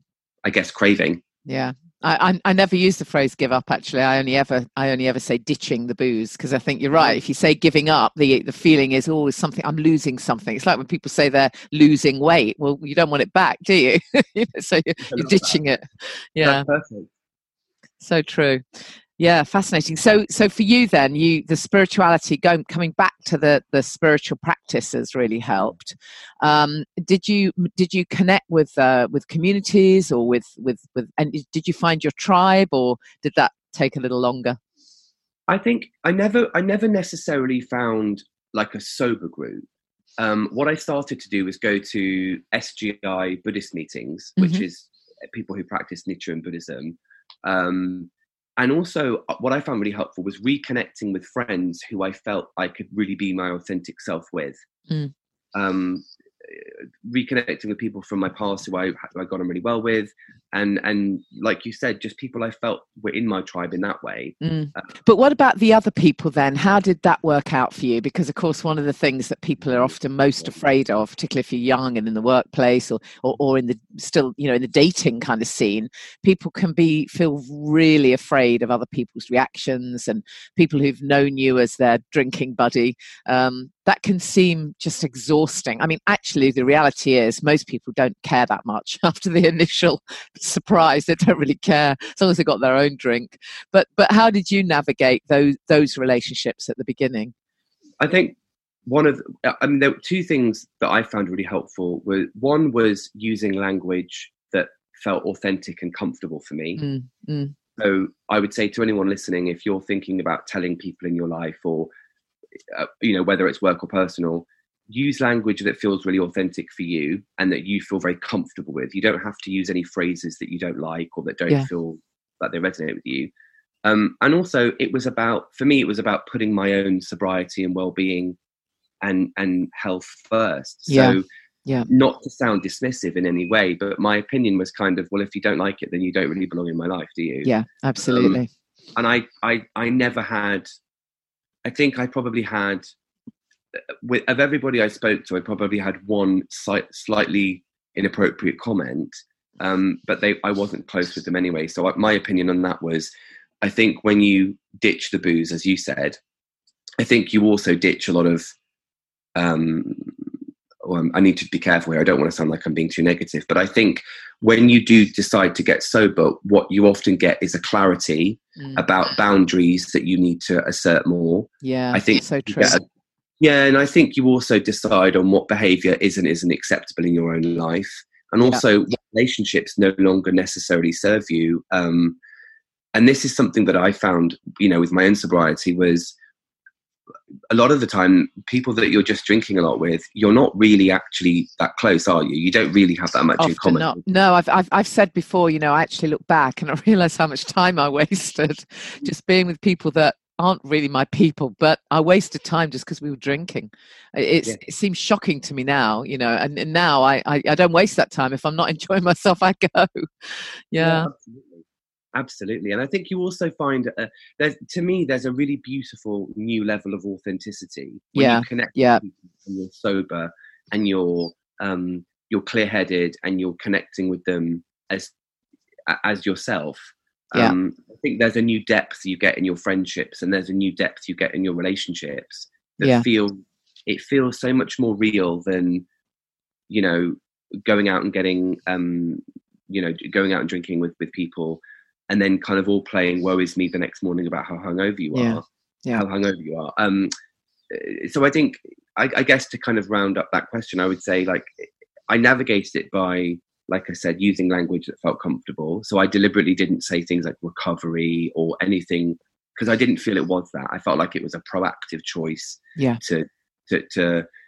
I guess, craving. Yeah. I, I I never use the phrase give up, actually. I only ever I only ever say ditching the booze, because I think you're right. If you say giving up, the the feeling is always something, I'm losing something. It's like when people say they're losing weight. Well, you don't want it back, do you? You know, so you're, you're ditching that. it. Yeah. That's perfect. So true. Yeah, fascinating. So, so for you then, you the spirituality going coming back to the the spiritual practice has really helped. Um, did you did you connect with uh, with communities or with with with and did you find your tribe, or did that take a little longer? I think I never I never necessarily found like a sober group. Um, what I started to do was go to S G I Buddhist meetings, mm-hmm. which is people who practice Nichiren Buddhism. Um, And also what I found really helpful was reconnecting with friends who I felt I could really be my authentic self with. Mm. Um, reconnecting with people from my past who I, who I got on really well with. And, and like you said, just people I felt were in my tribe in that way. Mm. Uh, but what about the other people then? How did that work out for you? Because, of course, one of the things that people are often most afraid of, particularly if you're young and in the workplace or, or, or in the still, you know, in the dating kind of scene, people can be feel really afraid of other people's reactions and people who've known you as their drinking buddy. Um, that can seem just exhausting. I mean, actually, the reality is most people don't care that much after the initial surprise. They don't really care as long as they've got their own drink. But but how did you navigate those those relationships at the beginning? I think one of the, I mean, there were two things that I found really helpful. Were, one was using language that felt authentic and comfortable for me. Mm, mm. So I would say to anyone listening, if you're thinking about telling people in your life or Uh, you know, whether it's work or personal, use language that feels really authentic for you and that you feel very comfortable with. You don't have to use any phrases that you don't like or that don't yeah. feel like they resonate with you. Um, and also it was about, for me, it was about putting my own sobriety and well-being and, and health first. So yeah. Yeah. not to sound dismissive in any way, but my opinion was kind of, well, if you don't like it, then you don't really belong in my life, do you? Yeah, absolutely. Um, and I, I, I never had, I think I probably had, with, of everybody I spoke to, I probably had one si- slightly inappropriate comment, um, but they, I wasn't close with them anyway. So I, my opinion on that was, I think when you ditch the booze, as you said, I think you also ditch a lot of, um, well, I need to be careful here. I don't want to sound like I'm being too negative, but I think when you do decide to get sober, what you often get is a clarity mm. about boundaries that you need to assert more. Yeah, I think so true. A, yeah, and I think you also decide on what behaviour is and isn't acceptable in your own life, and also yeah. what relationships no longer necessarily serve you. Um, and this is something that I found, you know, with my own sobriety was, a lot of the time, people that you're just drinking a lot with, you're not really actually that close, are you? You don't really have that much Often in common. Not. No, I've, I've I've said before, you know, I actually look back and I realise how much time I wasted just being with people that aren't really my people, but I wasted time just because we were drinking. It's, yeah. It seems shocking to me now, you know, and, and now I, I, I don't waste that time. If I'm not enjoying myself, I go. Yeah. yeah absolutely. Absolutely. And I think you also find, uh, there's, to me, there's a really beautiful new level of authenticity when yeah. you connect yeah. with people and you're sober and you're, um, you're clear-headed and you're connecting with them as, as yourself. Yeah. Um, I think there's a new depth you get in your friendships and there's a new depth you get in your relationships that yeah. feel, it feels so much more real than, you know, going out and getting, um, you know, going out and drinking with, with people and then kind of all playing woe is me the next morning about how hungover you are, yeah. Yeah. how hungover you are. Um, so I think, I, I guess to kind of round up that question, I would say like, I navigated it by, like I said, using language that felt comfortable. So I deliberately didn't say things like recovery or anything because I didn't feel it was that. I felt like it was a proactive choice yeah. to, to, to,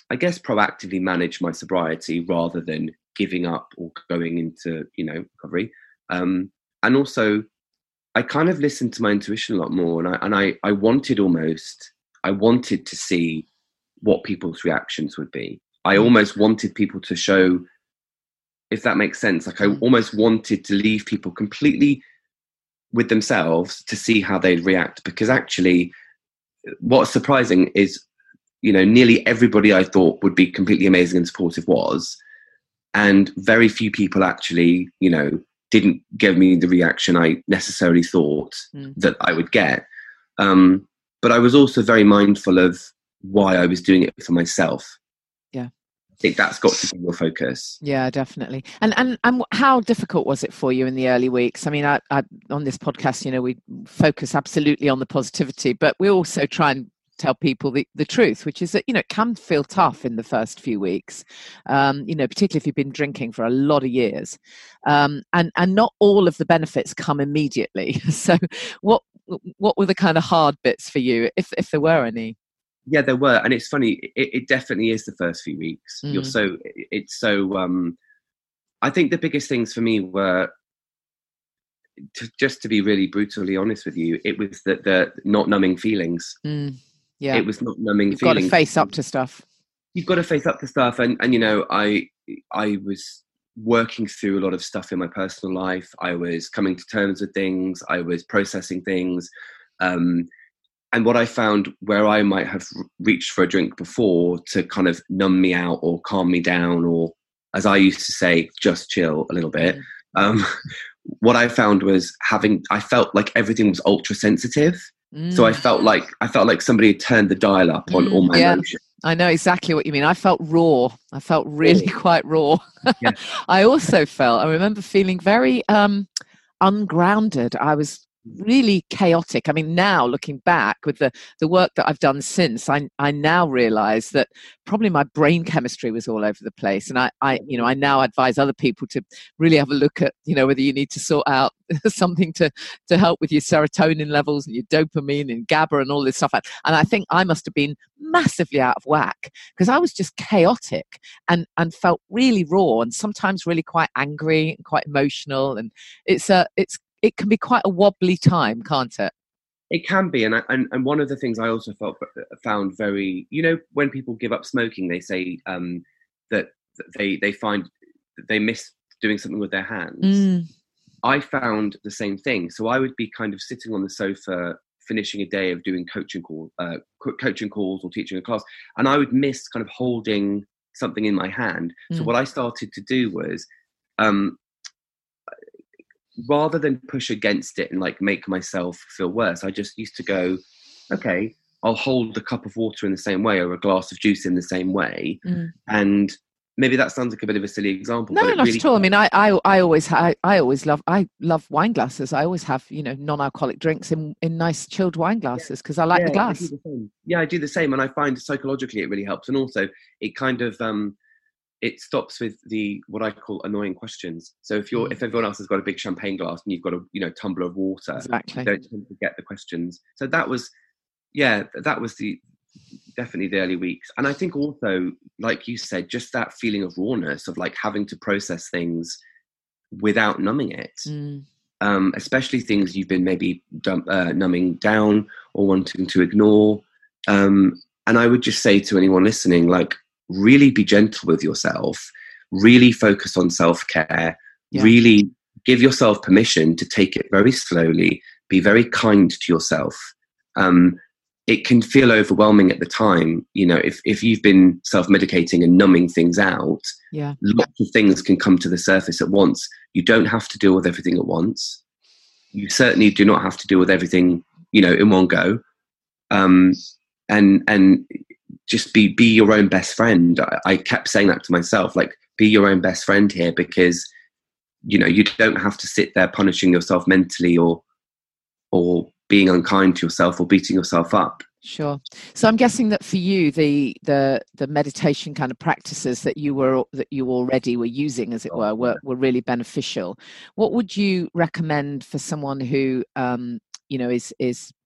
I guess, proactively manage my sobriety rather than giving up or going into, you know, recovery. Um, and also, I kind of listened to my intuition a lot more, and I and I, I wanted almost, I wanted to see what people's reactions would be. I almost wanted people to show, if that makes sense. Like I almost wanted to leave people completely with themselves to see how they'd react, because actually, what's surprising is, you know, nearly everybody I thought would be completely amazing and supportive was, and very few people actually, you know, didn't give me the reaction I necessarily thought mm. that I would get. Um, but I was also very mindful of why I was doing it for myself. Yeah. I think that's got to be your focus. Yeah, definitely. And and and how difficult was it for you in the early weeks? I mean, I, I on this podcast, you know, we focus absolutely on the positivity, but we also try and tell people the, the truth, which is that, you know, it can feel tough in the first few weeks, um, you know, particularly if you've been drinking for a lot of years. Um, and, and not all of the benefits come immediately. So what what were the kind of hard bits for you, if if there were any? Yeah, there were. And it's funny, it, it definitely is the first few weeks. Mm. You're so, it's so, um, I think the biggest things for me were, to, just to be really brutally honest with you, it was the, the not numbing feelings. Mm. Yeah, it was not numbing You've feelings. You've got to face up to stuff. You've got to face up to stuff. And, and, you know, I, I was working through a lot of stuff in my personal life. I was coming to terms with things. I was processing things. Um, and what I found, where I might have reached for a drink before to kind of numb me out or calm me down, or as I used to say, just chill a little bit. Mm. Um, what I found was having, I felt like everything was ultra sensitive. Mm. So I felt like I felt like somebody had turned the dial up on mm, all my yeah. emotions. I know exactly what you mean. I felt raw. I felt really oh. quite raw. Yeah. I also felt, I remember feeling very um, ungrounded. I was really chaotic. I mean, now looking back with the, the work that I've done since, I I now realize that probably my brain chemistry was all over the place. And I, I, you know, I now advise other people to really have a look at, you know, whether you need to sort out something to, to help with your serotonin levels and your dopamine and GABA and all this stuff. And I think I must have been massively out of whack because I was just chaotic and, and felt really raw and sometimes really quite angry and quite emotional. And it's a, it's, it can be quite a wobbly time, can't it? It can be. And, I, and and one of the things I also felt found very, you know, when people give up smoking, they say um, that they they find that they miss doing something with their hands. Mm. I found the same thing. So I would be kind of sitting on the sofa, finishing a day of doing coaching call, uh, coaching calls or teaching a class, and I would miss kind of holding something in my hand. Mm. So what I started to do was, um, rather than push against it and like make myself feel worse, I just used to go, okay, I'll hold a cup of water in the same way or a glass of juice in the same way. Mm. And maybe that sounds like a bit of a silly example. No, but not really at all. I mean, I, I, I always, I, I always love, I love wine glasses. I always have, you know, non-alcoholic drinks in, in nice chilled wine glasses because I like yeah, the glass. I do the same. Yeah, I do the same. And I find psychologically it really helps. And also it kind of, um, it stops with the what I call annoying questions. So if you're, mm. if everyone else has got a big champagne glass and you've got a, you know, tumbler of water, exactly. you don't tend to get the questions. So that was, yeah, that was the definitely the early weeks. And I think also, like you said, just that feeling of rawness of like having to process things without numbing it, mm. um, especially things you've been maybe dump, uh, numbing down or wanting to ignore. Um, and I would just say to anyone listening, like, really be gentle with yourself, really focus on self-care, yeah. really give yourself permission to take it very slowly, be very kind to yourself. Um, it can feel overwhelming at the time. You know, if, if you've been self-medicating and numbing things out, yeah. lots of things can come to the surface at once. You don't have to deal with everything at once. You certainly do not have to deal with everything, you know, in one go. Um, and, and, just be be your own best friend. I, I kept saying that to myself, like, be your own best friend here, because, you know, you don't have to sit there punishing yourself mentally or or being unkind to yourself or beating yourself up. Sure. So I'm guessing that for you, the the the meditation kind of practices that you were that you already were using, as it were, were, were really beneficial. What would you recommend for someone who um, you know, is is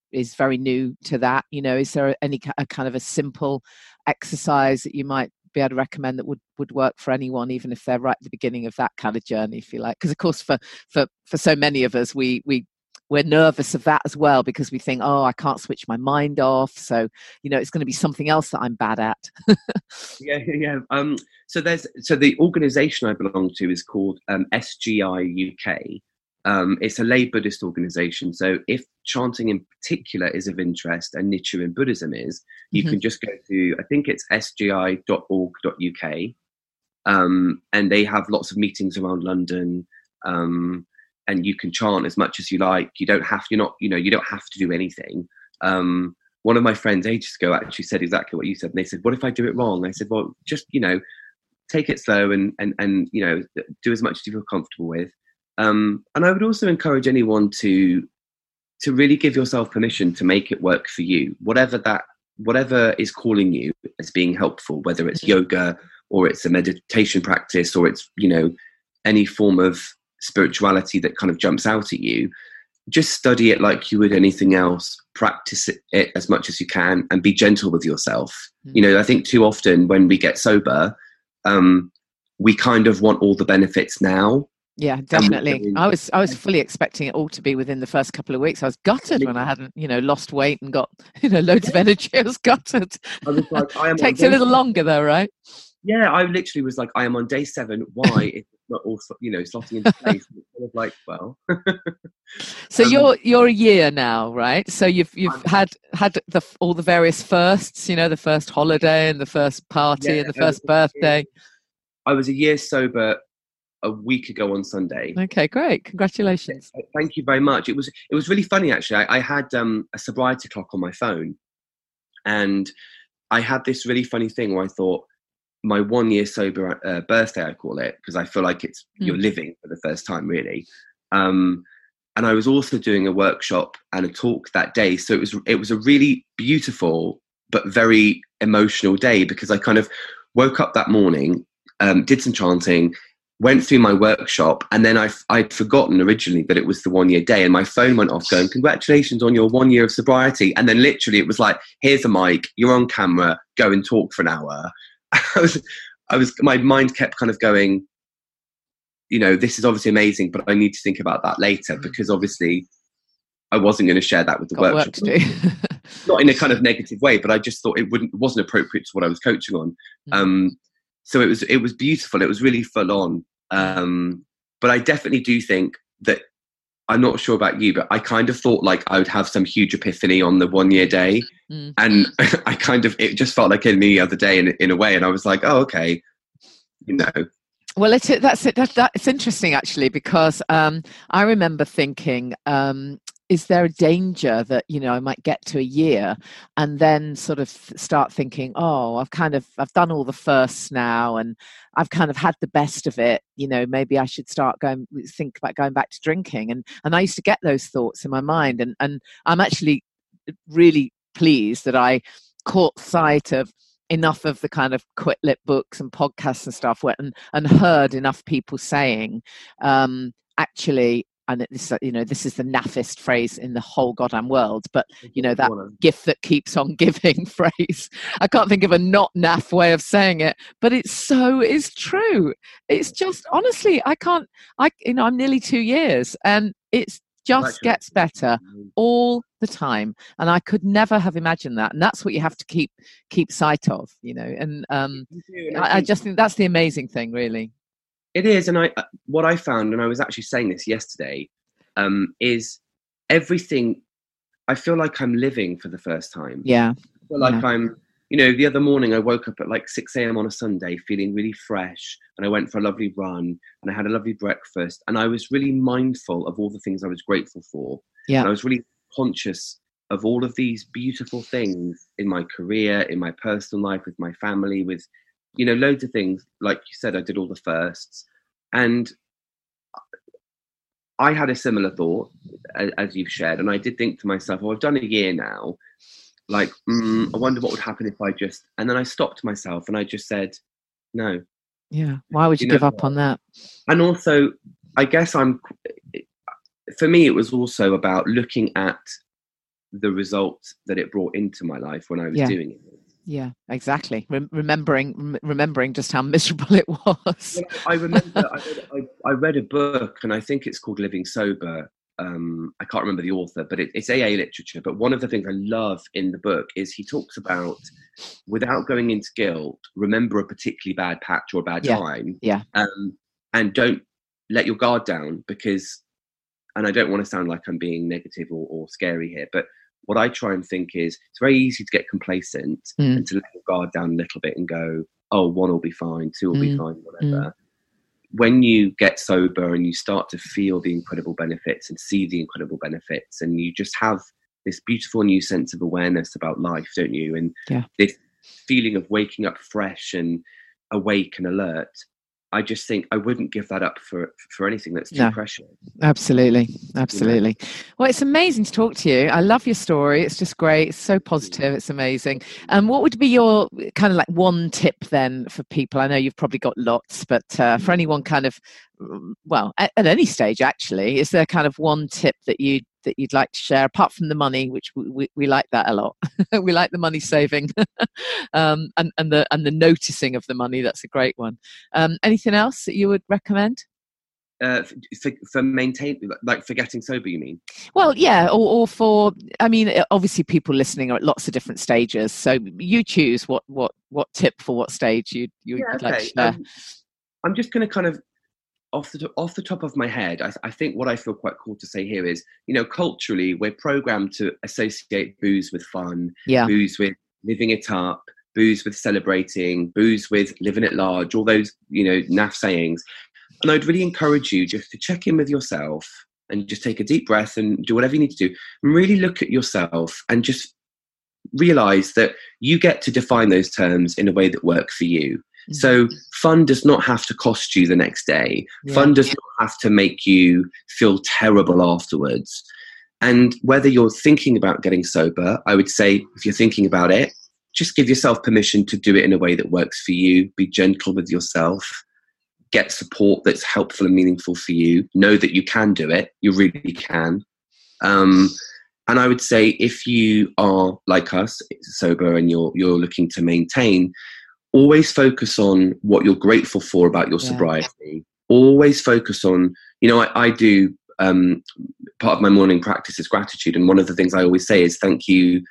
is very new to that, you know, is there any a kind of a simple exercise that you might be able to recommend that would, would work for anyone, even if they're right at the beginning of that kind of journey, if you like? Because of course, for for for so many of us, we we we're nervous of that as well, because we think, oh, I can't switch my mind off, so you know it's going to be something else that I'm bad at. yeah, yeah. Um, so there's so the organisation I belong to is called um, S G I U K. Um, it's a lay Buddhist organisation. So if chanting in particular is of interest, and Nichiren Buddhism is, you mm-hmm. can just go to, I think it's s g i dot org dot u k, um, and they have lots of meetings around London. Um, and you can chant as much as you like. You don't have, you're not, you know, you don't have to do anything. Um, one of my friends ages ago actually said exactly what you said. And they said, what if I do it wrong? I said, well, just, you know, take it slow and, and, and, you know, do as much as you feel comfortable with. Um, and I would also encourage anyone to, to really give yourself permission to make it work for you, whatever that, whatever is calling you as being helpful, whether it's yoga or it's a meditation practice or it's, you know, any form of spirituality that kind of jumps out at you. Just study it like you would anything else, practice it as much as you can, and be gentle with yourself. Mm. You know, I think too often when we get sober, um, we kind of want all the benefits now. Yeah, definitely. I was I was fully expecting it all to be within the first couple of weeks. I was gutted when I hadn't, you know, lost weight and got, you know, loads of energy. I was gutted. I was like, I am takes a little longer though, right? Yeah, I literally was like, I am on day seven. Why is it not all, you know, slotting into place? And it's kind of like, well. So um, you're you're a year now, right? So you've you've I'm, had had the all the various firsts, you know, the first holiday and the first party yeah, and the first birthday. I was a year sober a week ago on Sunday. Okay, great. Congratulations. Thank you very much. It was it was really funny actually. I, I had um, a sobriety clock on my phone, and I had this really funny thing where I thought, my one year sober uh, birthday, I call it, because I feel like it's mm. you're living for the first time, really. Um, and I was also doing a workshop and a talk that day, so it was it was a really beautiful but very emotional day, because I kind of woke up that morning, um, did some chanting, went through my workshop, and then I I'd forgotten originally that it was the one year day, and my phone went off going, congratulations on your one year of sobriety. And then literally it was like, here's a mic, you're on camera, go and talk for an hour. I was, I was, my mind kept kind of going, you know, this is obviously amazing, but I need to think about that later, because obviously I wasn't going to share that with the Got workshop. Work to do. Not in a kind of negative way, but I just thought it wouldn't, it wasn't appropriate to what I was coaching on. Mm. Um, so it was, it was beautiful. It was really full on. Um, but I definitely do think that, I'm not sure about you, but I kind of thought like I would have some huge epiphany on the one year day. Mm. And I kind of, it just felt like any other day in, in a way. And I was like, oh, okay, you know. Well, it's, that's it. That, that, it's interesting actually, because um, I remember thinking, um, is there a danger that, you know, I might get to a year and then sort of start thinking, oh, I've kind of, I've done all the firsts now and I've kind of had the best of it, you know, maybe I should start going, think about going back to drinking. And, and I used to get those thoughts in my mind. And, and I'm actually really pleased that I caught sight of enough of the kind of Quit Lit books and podcasts and stuff where, and, and heard enough people saying, um, actually, and this, you know, this is the naffest phrase in the whole goddamn world, but you know, that gift that keeps on giving phrase. I can't think of a not naff way of saying it, but it so is true. It's just, honestly, I can't, I, you know, I'm nearly two years and it's just gets better all the time. And I could never have imagined that. And that's what you have to keep, keep sight of, you know, and um, I, I just think that's the amazing thing, really. It is, and I what I found, and I was actually saying this yesterday, um, is everything. I feel like I'm living for the first time. Yeah, I feel like yeah. I'm. You know, the other morning I woke up at like six a.m. on a Sunday, feeling really fresh, and I went for a lovely run, and I had a lovely breakfast, and I was really mindful of all the things I was grateful for. Yeah, and I was really conscious of all of these beautiful things in my career, in my personal life, with my family, with. You know, loads of things. Like you said, I did all the firsts. And I had a similar thought, as you've shared. And I did think to myself, oh, I've done a year now. Like, mm, I wonder what would happen if I just... And then I stopped myself and I just said, no. Yeah, why would you, you give know, up on that? And also, I guess I'm... For me, it was also about looking at the results that it brought into my life when I was yeah. doing it. Yeah, exactly. Rem- remembering, rem- remembering just how miserable it was. Well, I remember I read, I, I read a book, and I think it's called Living Sober. Um, I can't remember the author, but it, it's A A literature. But one of the things I love in the book is he talks about, without going into guilt, remember a particularly bad patch or a bad yeah. time, yeah, um, and don't let your guard down, because, and I don't want to sound like I'm being negative or, or scary here, but what I try and think is it's very easy to get complacent mm. and to let your guard down a little bit and go, oh, one will be fine, two will mm. be fine, whatever. Mm. When you get sober and you start to feel the incredible benefits and see the incredible benefits, and you just have this beautiful new sense of awareness about life, don't you? And yeah. this feeling of waking up fresh and awake and alert, I just think I wouldn't give that up for for anything that's too no. precious. Absolutely. Absolutely. You know? Well, it's amazing to talk to you. I love your story. It's just great. It's so positive. It's amazing. And um, what would be your kind of like one tip then for people? I know you've probably got lots, but uh, for anyone kind of, well, at, at any stage, actually, is there kind of one tip that you that you'd like to share, apart from the money, which we, we, we like that a lot. We like the money saving, um, and, and the and the noticing of the money. That's a great one. Um, anything else that you would recommend? Uh, for, for maintain, like for getting sober, you mean? Well, yeah, or, or for, I mean, obviously people listening are at lots of different stages, so you choose what what what tip for what stage you you yeah, would okay. like to share. Um, I'm just going to kind of off the off the top of my head, I, I think what I feel quite cool to say here is, you know, culturally we're programmed to associate booze with fun, yeah. booze with living it up, booze with celebrating, booze with living it large, all those, you know, naff sayings. And I'd really encourage you just to check in with yourself and just take a deep breath and do whatever you need to do. And really look at yourself and just realize that you get to define those terms in a way that works for you. Mm-hmm. So fun does not have to cost you the next day. Yeah. Fun does not have to make you feel terrible afterwards. And whether you're thinking about getting sober, I would say if you're thinking about it, just give yourself permission to do it in a way that works for you. Be gentle with yourself. Get support that's helpful and meaningful for you. Know that you can do it. You really can. Um, and I would say if you are like us, sober, and you're you're looking to maintain, always focus on what you're grateful for about your yeah. sobriety. Always focus on, you know, I, I do, um, part of my morning practice is gratitude. And one of the things I always say is thank you.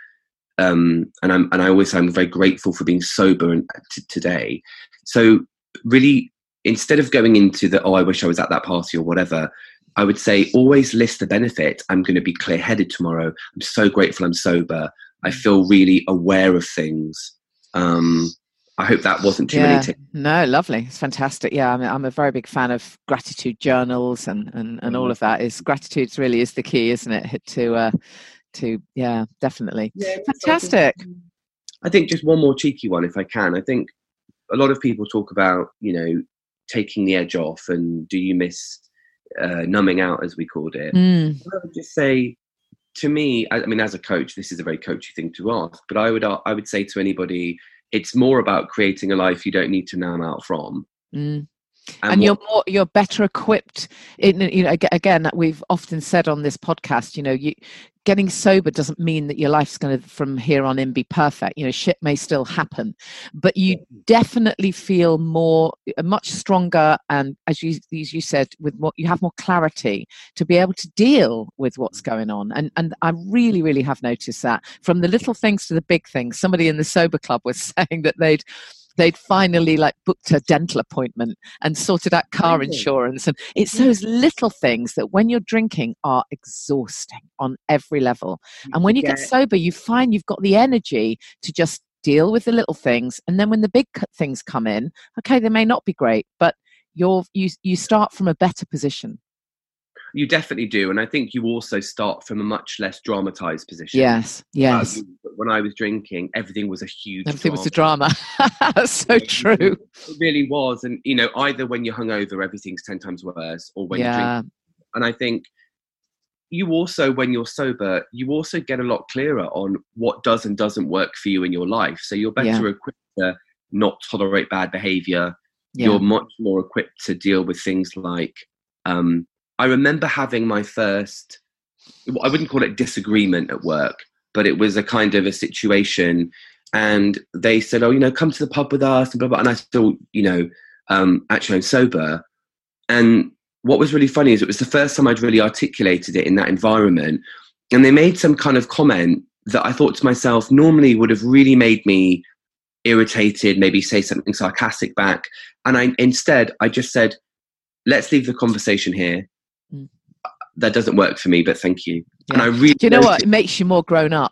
Um, and I'm and I always say I'm very grateful for being sober and, t- today. So really, instead of going into the, oh, I wish I was at that party or whatever, I would say always list the benefit. I'm going to be clear-headed tomorrow. I'm so grateful I'm sober. I feel really aware of things. Um, I hope that wasn't too yeah. many tips. No, lovely. It's fantastic. Yeah, I'm, I'm a very big fan of gratitude journals and, and, and all of that. Is gratitude really is the key, isn't it? To, uh, to yeah, definitely. Yeah, fantastic. I think, I think just one more cheeky one, if I can. I think a lot of people talk about, you know, taking the edge off and do you miss uh, numbing out, as we called it. Mm. I would just say, to me, I, I mean, as a coach, this is a very coachy thing to ask, but I would I would say to anybody, it's more about creating a life you don't need to numb out from. Mm. And, and what, you're more, you're better equipped. In, you know, again, we've often said on this podcast, you know, you getting sober doesn't mean that your life's going to, from here on in, be perfect. You know, shit may still happen, but you yeah. definitely feel more, much stronger, and as you as you said, with what you have more clarity to be able to deal with what's going on. And and I really, really have noticed that from the little things to the big things. Somebody in the sober club was saying that they'd. They'd finally like booked a dental appointment and sorted out car insurance. And it's those little things that when you're drinking are exhausting on every level. And when you get sober, you find you've got the energy to just deal with the little things. And then when the big things come in, okay, they may not be great, but you're, you, you start from a better position. You definitely do. And I think you also start from a much less dramatized position. Yes, yes. Uh, when I was drinking, everything was a huge Everything drama. was a drama. That's so you know, true. It really was. And, you know, either when you're hungover, everything's ten times worse, or when yeah. you're drinking. And I think you also, when you're sober, you also get a lot clearer on what does and doesn't work for you in your life. So you're better yeah. equipped to not tolerate bad behavior. Yeah. You're much more equipped to deal with things like, um, I remember having my first, I wouldn't call it disagreement at work, but it was a kind of a situation. And they said, oh, you know, come to the pub with us, and blah, blah. And I thought, you know, um, actually I'm sober. And what was really funny is it was the first time I'd really articulated it in that environment. And they made some kind of comment that I thought to myself normally would have really made me irritated, maybe say something sarcastic back. And I instead, I just said, let's leave the conversation here. Mm. That doesn't work for me, but thank you. Yeah. And I really Do you know what? It makes you more grown up.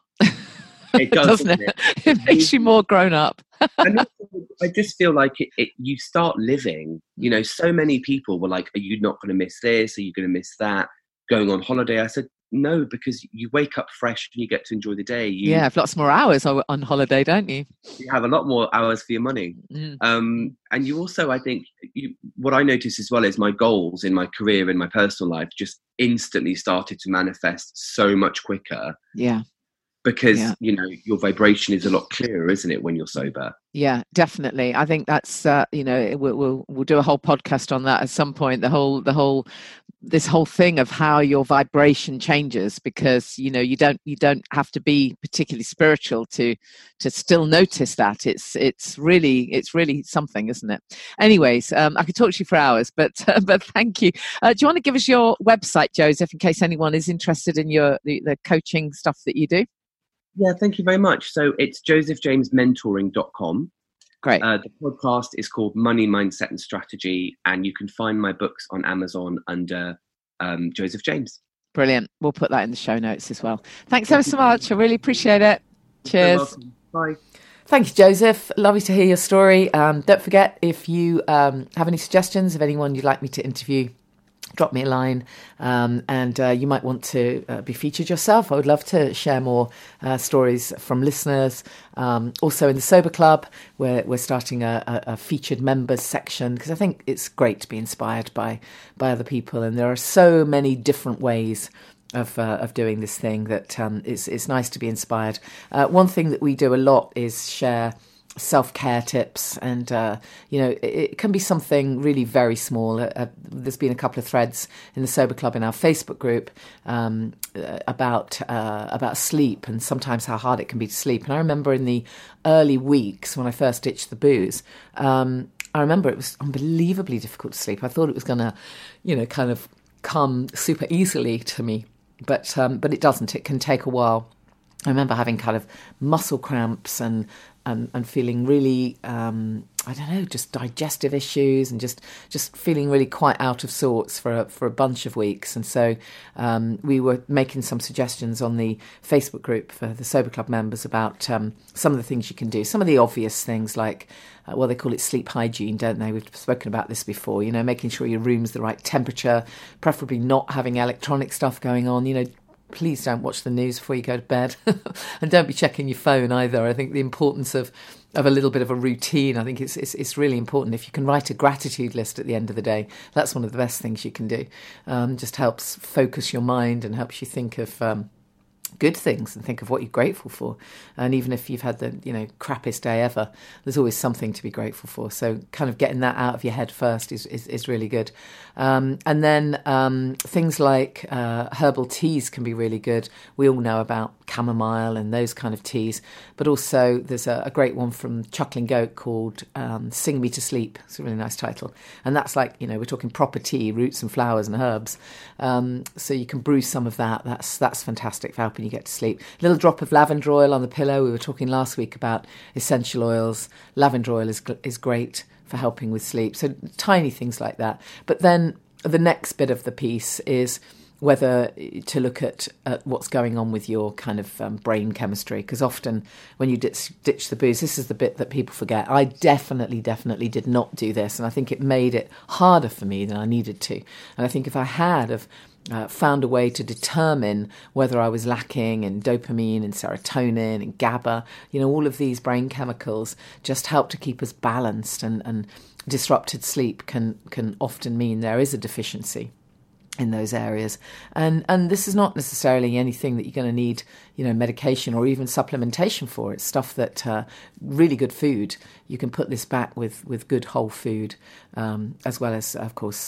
It does, doesn't it? It, it makes you more grown up. And also, I just feel like it, it, you start living, you know, so many people were like, are you not going to miss this? Are you going to miss that? Going on holiday? I said, no, because you wake up fresh and you get to enjoy the day. You, yeah, have lots more hours on holiday, don't you? You have a lot more hours for your money. Mm. Um, and you also, I think, you, what I noticed as well is my goals in my career, in my personal life, just instantly started to manifest so much quicker. Yeah. Because, yeah. you know, your vibration is a lot clearer, isn't it, when you're sober? Yeah, definitely. I think that's, uh, you know, we'll, we'll we'll do a whole podcast on that at some point. The whole, the whole, this whole thing of how your vibration changes, because, you know, you don't, you don't have to be particularly spiritual to, to still notice that. It's, it's really, it's really something, isn't it? Anyways, um, I could talk to you for hours, but, uh, but thank you. Uh, do you want to give us your website, Joseph, in case anyone is interested in your, the, the coaching stuff that you do? Yeah, thank you very much. So it's joseph james mentoring dot com. Great. Uh, the podcast is called Money, Mindset and Strategy, and you can find my books on Amazon under um, Joseph James. Brilliant. We'll put that in the show notes as well. Thanks ever so much. I really appreciate it. Cheers. Bye. Thank you, Joseph. Lovely to hear your story. Um, don't forget, if you um, have any suggestions of anyone you'd like me to interview, drop me a line, um, and uh, you might want to uh, be featured yourself. I would love to share more uh, stories from listeners. Um, also in the Sober Club, where we're starting a, a, a featured members section, because I think it's great to be inspired by by other people, and there are so many different ways of uh, of doing this thing that um, it's, it's nice to be inspired. Uh, one thing that we do a lot is share self-care tips, and uh, you know, it, it can be something really very small. Uh, there's been a couple of threads in the Sober Club in our Facebook group um, uh, about uh, about sleep, and sometimes how hard it can be to sleep. And I remember in the early weeks when I first ditched the booze, um, I remember it was unbelievably difficult to sleep. I thought it was going to, you know, kind of come super easily to me, but um, but it doesn't. It can take a while. I remember having kind of muscle cramps and and, and feeling really, um, I don't know, just digestive issues, and just, just feeling really quite out of sorts for a, for a bunch of weeks. And so um, we were making some suggestions on the Facebook group for the Sober Club members about um, some of the things you can do. Some of the obvious things like, uh, well, they call it sleep hygiene, don't they? We've spoken about this before, you know, making sure your room's the right temperature, preferably not having electronic stuff going on, you know. Please don't watch the news before you go to bed, and don't be checking your phone either. I think the importance of, of a little bit of a routine, I think it's, it's it's really important. If you can write a gratitude list at the end of the day, that's one of the best things you can do. Um, just helps focus your mind and helps you think of um, good things and think of what you're grateful for. And even if you've had the, you know, crappiest day ever, there's always something to be grateful for. So kind of getting that out of your head first is is, is really good. Um, and then um, things like uh, herbal teas can be really good. We all know about chamomile and those kind of teas, but also there's a, a great one from Chuckling Goat called um, Sing Me to Sleep. It's a really nice title. And that's like, you know, we're talking proper tea, roots and flowers and herbs. Um, so you can brew some of that. That's that's fantastic for helping you get to sleep. A little drop of lavender oil on the pillow. We were talking last week about essential oils. Lavender oil is is great for helping with sleep. So tiny things like that. But then the next bit of the piece is whether to look at, at what's going on with your kind of um, brain chemistry, because often when you ditch, ditch the booze, this is the bit that people forget. I definitely, definitely did not do this, and I think it made it harder for me than I needed to. And I think if I had have uh, found a way to determine whether I was lacking in dopamine and serotonin and GABA, you know, all of these brain chemicals just help to keep us balanced, and, and disrupted sleep can can often mean there is a deficiency in those areas. And and this is not necessarily anything that you're going to need, you know, medication or even supplementation for. It's stuff that uh, really good food. You can put this back with, with good whole food, um, as well as, of course, uh,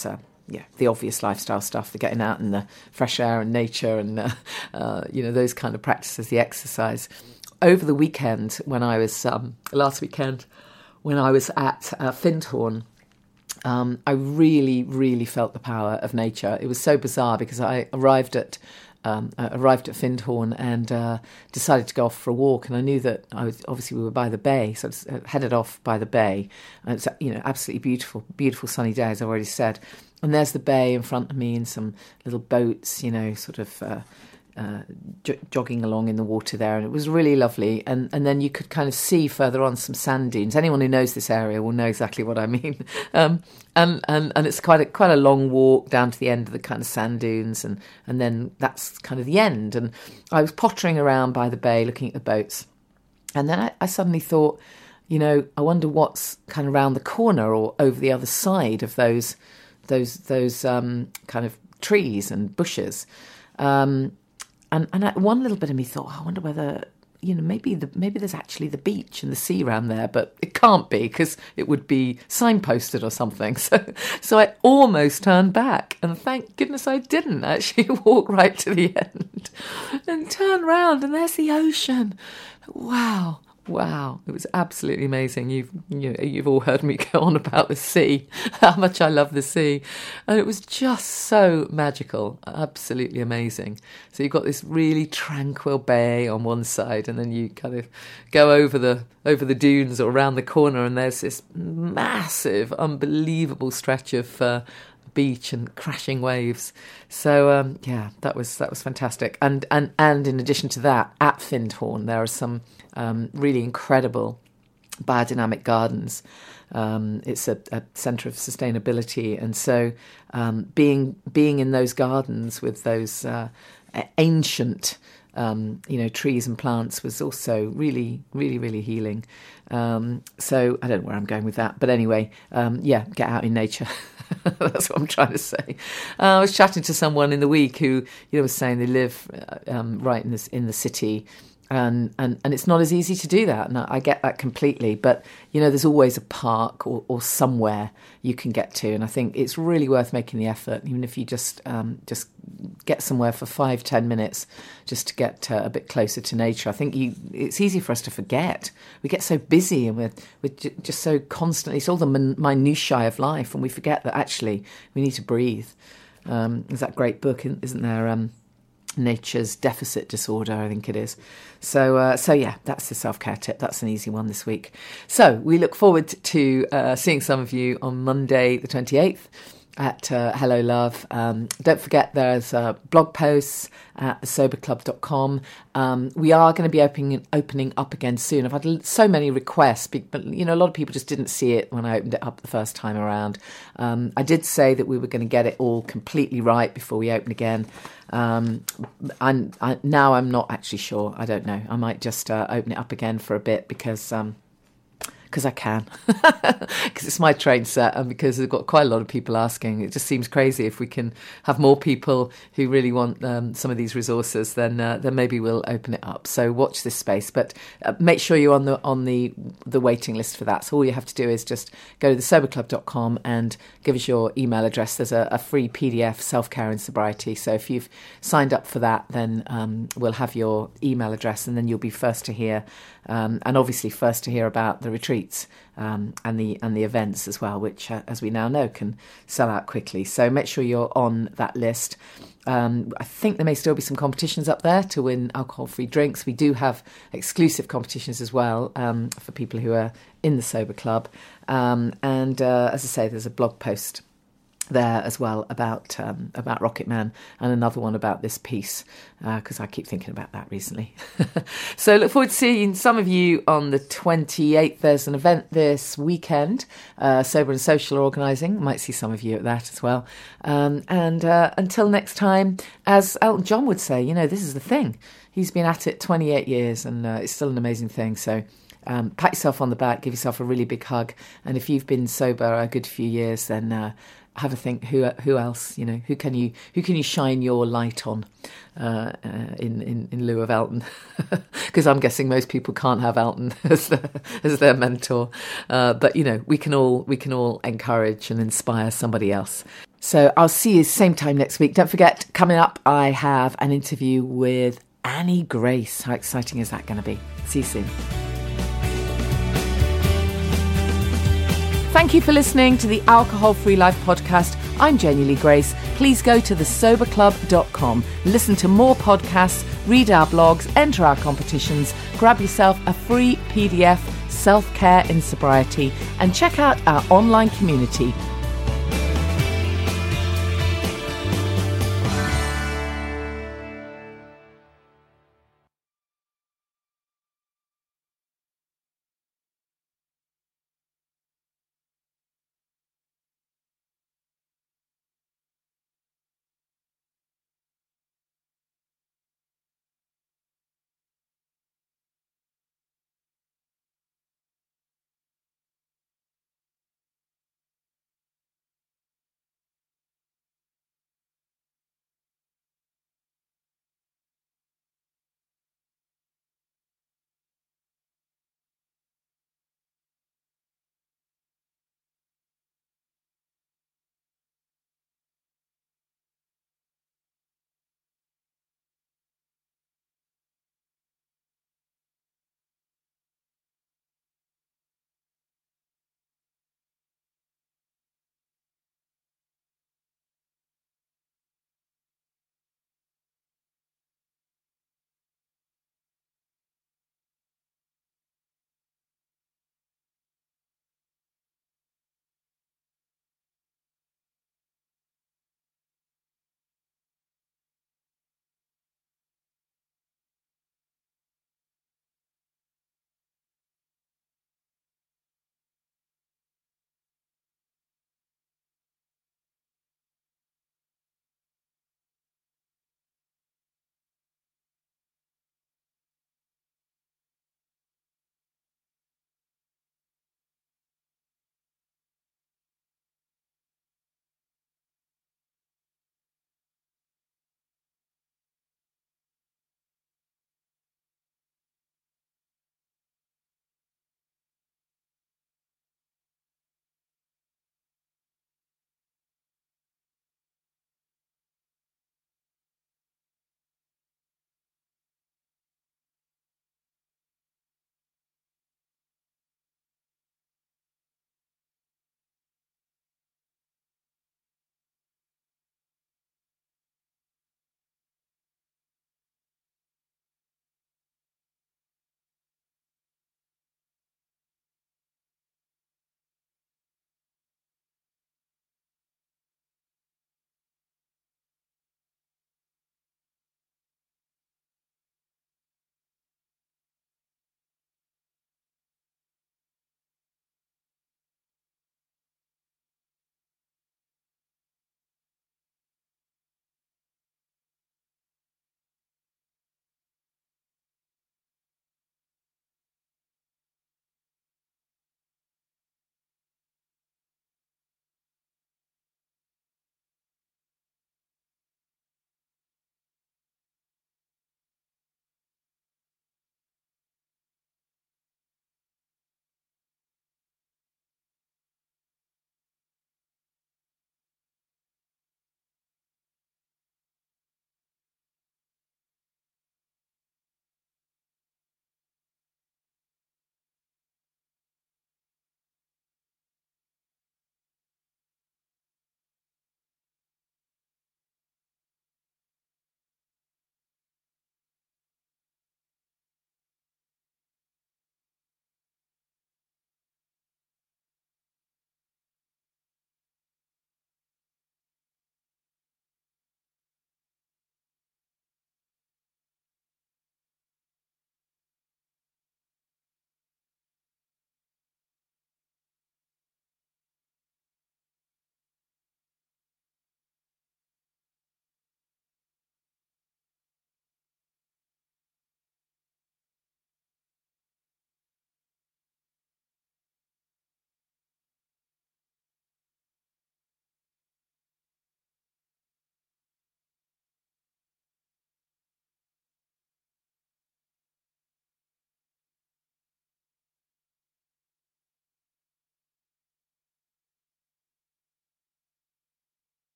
yeah, the obvious lifestyle stuff, the getting out in the fresh air and nature and, uh, uh, you know, those kind of practices, the exercise. Over the weekend, when I was, um, last weekend, when I was at uh, Findhorn, um, I really, really felt the power of nature. It was so bizarre because I arrived at um, I arrived at Findhorn and uh, decided to go off for a walk. And I knew that I was obviously we were by the bay, so I was uh, headed off by the bay. And it's, you know, absolutely beautiful, beautiful sunny day, as I've already said. And there's the bay in front of me and some little boats, you know, sort of uh, uh, j- jogging along in the water there. And it was really lovely. And and then you could kind of see further on some sand dunes. Anyone who knows this area will know exactly what I mean. Um, and, and, and it's quite a, quite a long walk down to the end of the kind of sand dunes. And, and then that's kind of the end. And I was pottering around by the bay looking at the boats. And then I, I suddenly thought, you know, I wonder what's kind of around the corner or over the other side of those those those um, kind of trees and bushes. Um, and and I, one little bit of me thought, oh, I wonder whether, you know, maybe the maybe there's actually the beach and the sea around there, but it can't be because it would be signposted or something. So so I almost turned back, and thank goodness I didn't actually walk right to the end and turn round, and there's the ocean. Wow. Wow, it was absolutely amazing. You've you know, you've all heard me go on about the sea, how much I love the sea. And it was just so magical, absolutely amazing. So you've got this really tranquil bay on one side, and then you kind of go over the over the dunes or around the corner, and there's this massive, unbelievable stretch of uh, beach and crashing waves. So um, yeah, that was that was fantastic. And and and in addition to that, at Findhorn there are some um, really incredible biodynamic gardens. Um, it's a, a centre of sustainability, and so um, being being in those gardens with those uh, ancient um, you know trees and plants was also really really really healing. Um, so I don't know where I'm going with that, but anyway, um, yeah, get out in nature. That's what I'm trying to say. Uh, I was chatting to someone in the week who, you know, was saying they live uh, um, right in this in the city, and, and and it's not as easy to do that. And I get that completely. But you know, there's always a park or, or somewhere you can get to, and I think it's really worth making the effort, even if you just um, just get somewhere for five, ten minutes, just to get uh, a bit closer to nature. I think you, it's easy for us to forget. We get so busy and we're, we're j- just so constantly, it's all the min- minutiae of life, and we forget that actually we need to breathe. Um, there's that great book, isn't there? Um, Nature's Deficit Disorder, I think it is. So, uh, so yeah, that's the self-care tip. That's an easy one this week. So we look forward to uh, seeing some of you on Monday the twenty-eighth. At uh, Hello Love. Um, don't forget there's uh, blog posts at the sober club dot com. Um, we are going to be opening opening up again soon. I've had so many requests, but you know a lot of people just didn't see it when I opened it up the first time around. Um, I did say that we were going to get it all completely right before we open again. Um, I'm, I, now I'm not actually sure. I don't know. I might just uh, open it up again for a bit because... Um, Because I can, because it's my train set, and because I've got quite a lot of people asking. It just seems crazy. If we can have more people who really want um, some of these resources, then uh, then maybe we'll open it up. So watch this space, but uh, make sure you're on the on the the waiting list for that. So all you have to do is just go to the sober club dot com and give us your email address. There's a, a free P D F, Self-Care and Sobriety. So if you've signed up for that, then um, we'll have your email address, and then you'll be first to hear, um, and obviously first to hear about the retreat. Um, and the and the events as well, which, uh, as we now know, can sell out quickly. So make sure you're on that list. Um, I think there may still be some competitions up there to win alcohol-free drinks. We do have exclusive competitions as well um, for people who are in the Sober Club. Um, and uh, as I say, there's a blog post there as well about um, about Rocket Man, and another one about this piece, because uh, I keep thinking about that recently. So look forward to seeing some of you on the twenty-eighth. There's an event this weekend, uh, Sober and Social Organising. Might see some of you at that as well. Um, and uh, until next time, as Elton John would say, you know, this is the thing. He's been at it twenty-eight years, and uh, it's still an amazing thing. So um, pat yourself on the back, give yourself a really big hug. And if you've been sober a good few years, then uh, have a think. Who who else? You know, who can you who can you shine your light on uh, uh, in, in in lieu of Elton? Because I'm guessing most people can't have Elton as their, as their mentor. Uh, but you know, we can all we can all encourage and inspire somebody else. So I'll see you same time next week. Don't forget, coming up, I have an interview with Annie Grace. How exciting is that going to be? See you soon. Thank you for listening to the Alcohol Free Life podcast. I'm Jenny Lee Grace. Please go to the sober club dot com, listen to more podcasts, read our blogs, enter our competitions, grab yourself a free P D F, Self-Care in Sobriety, and check out our online community,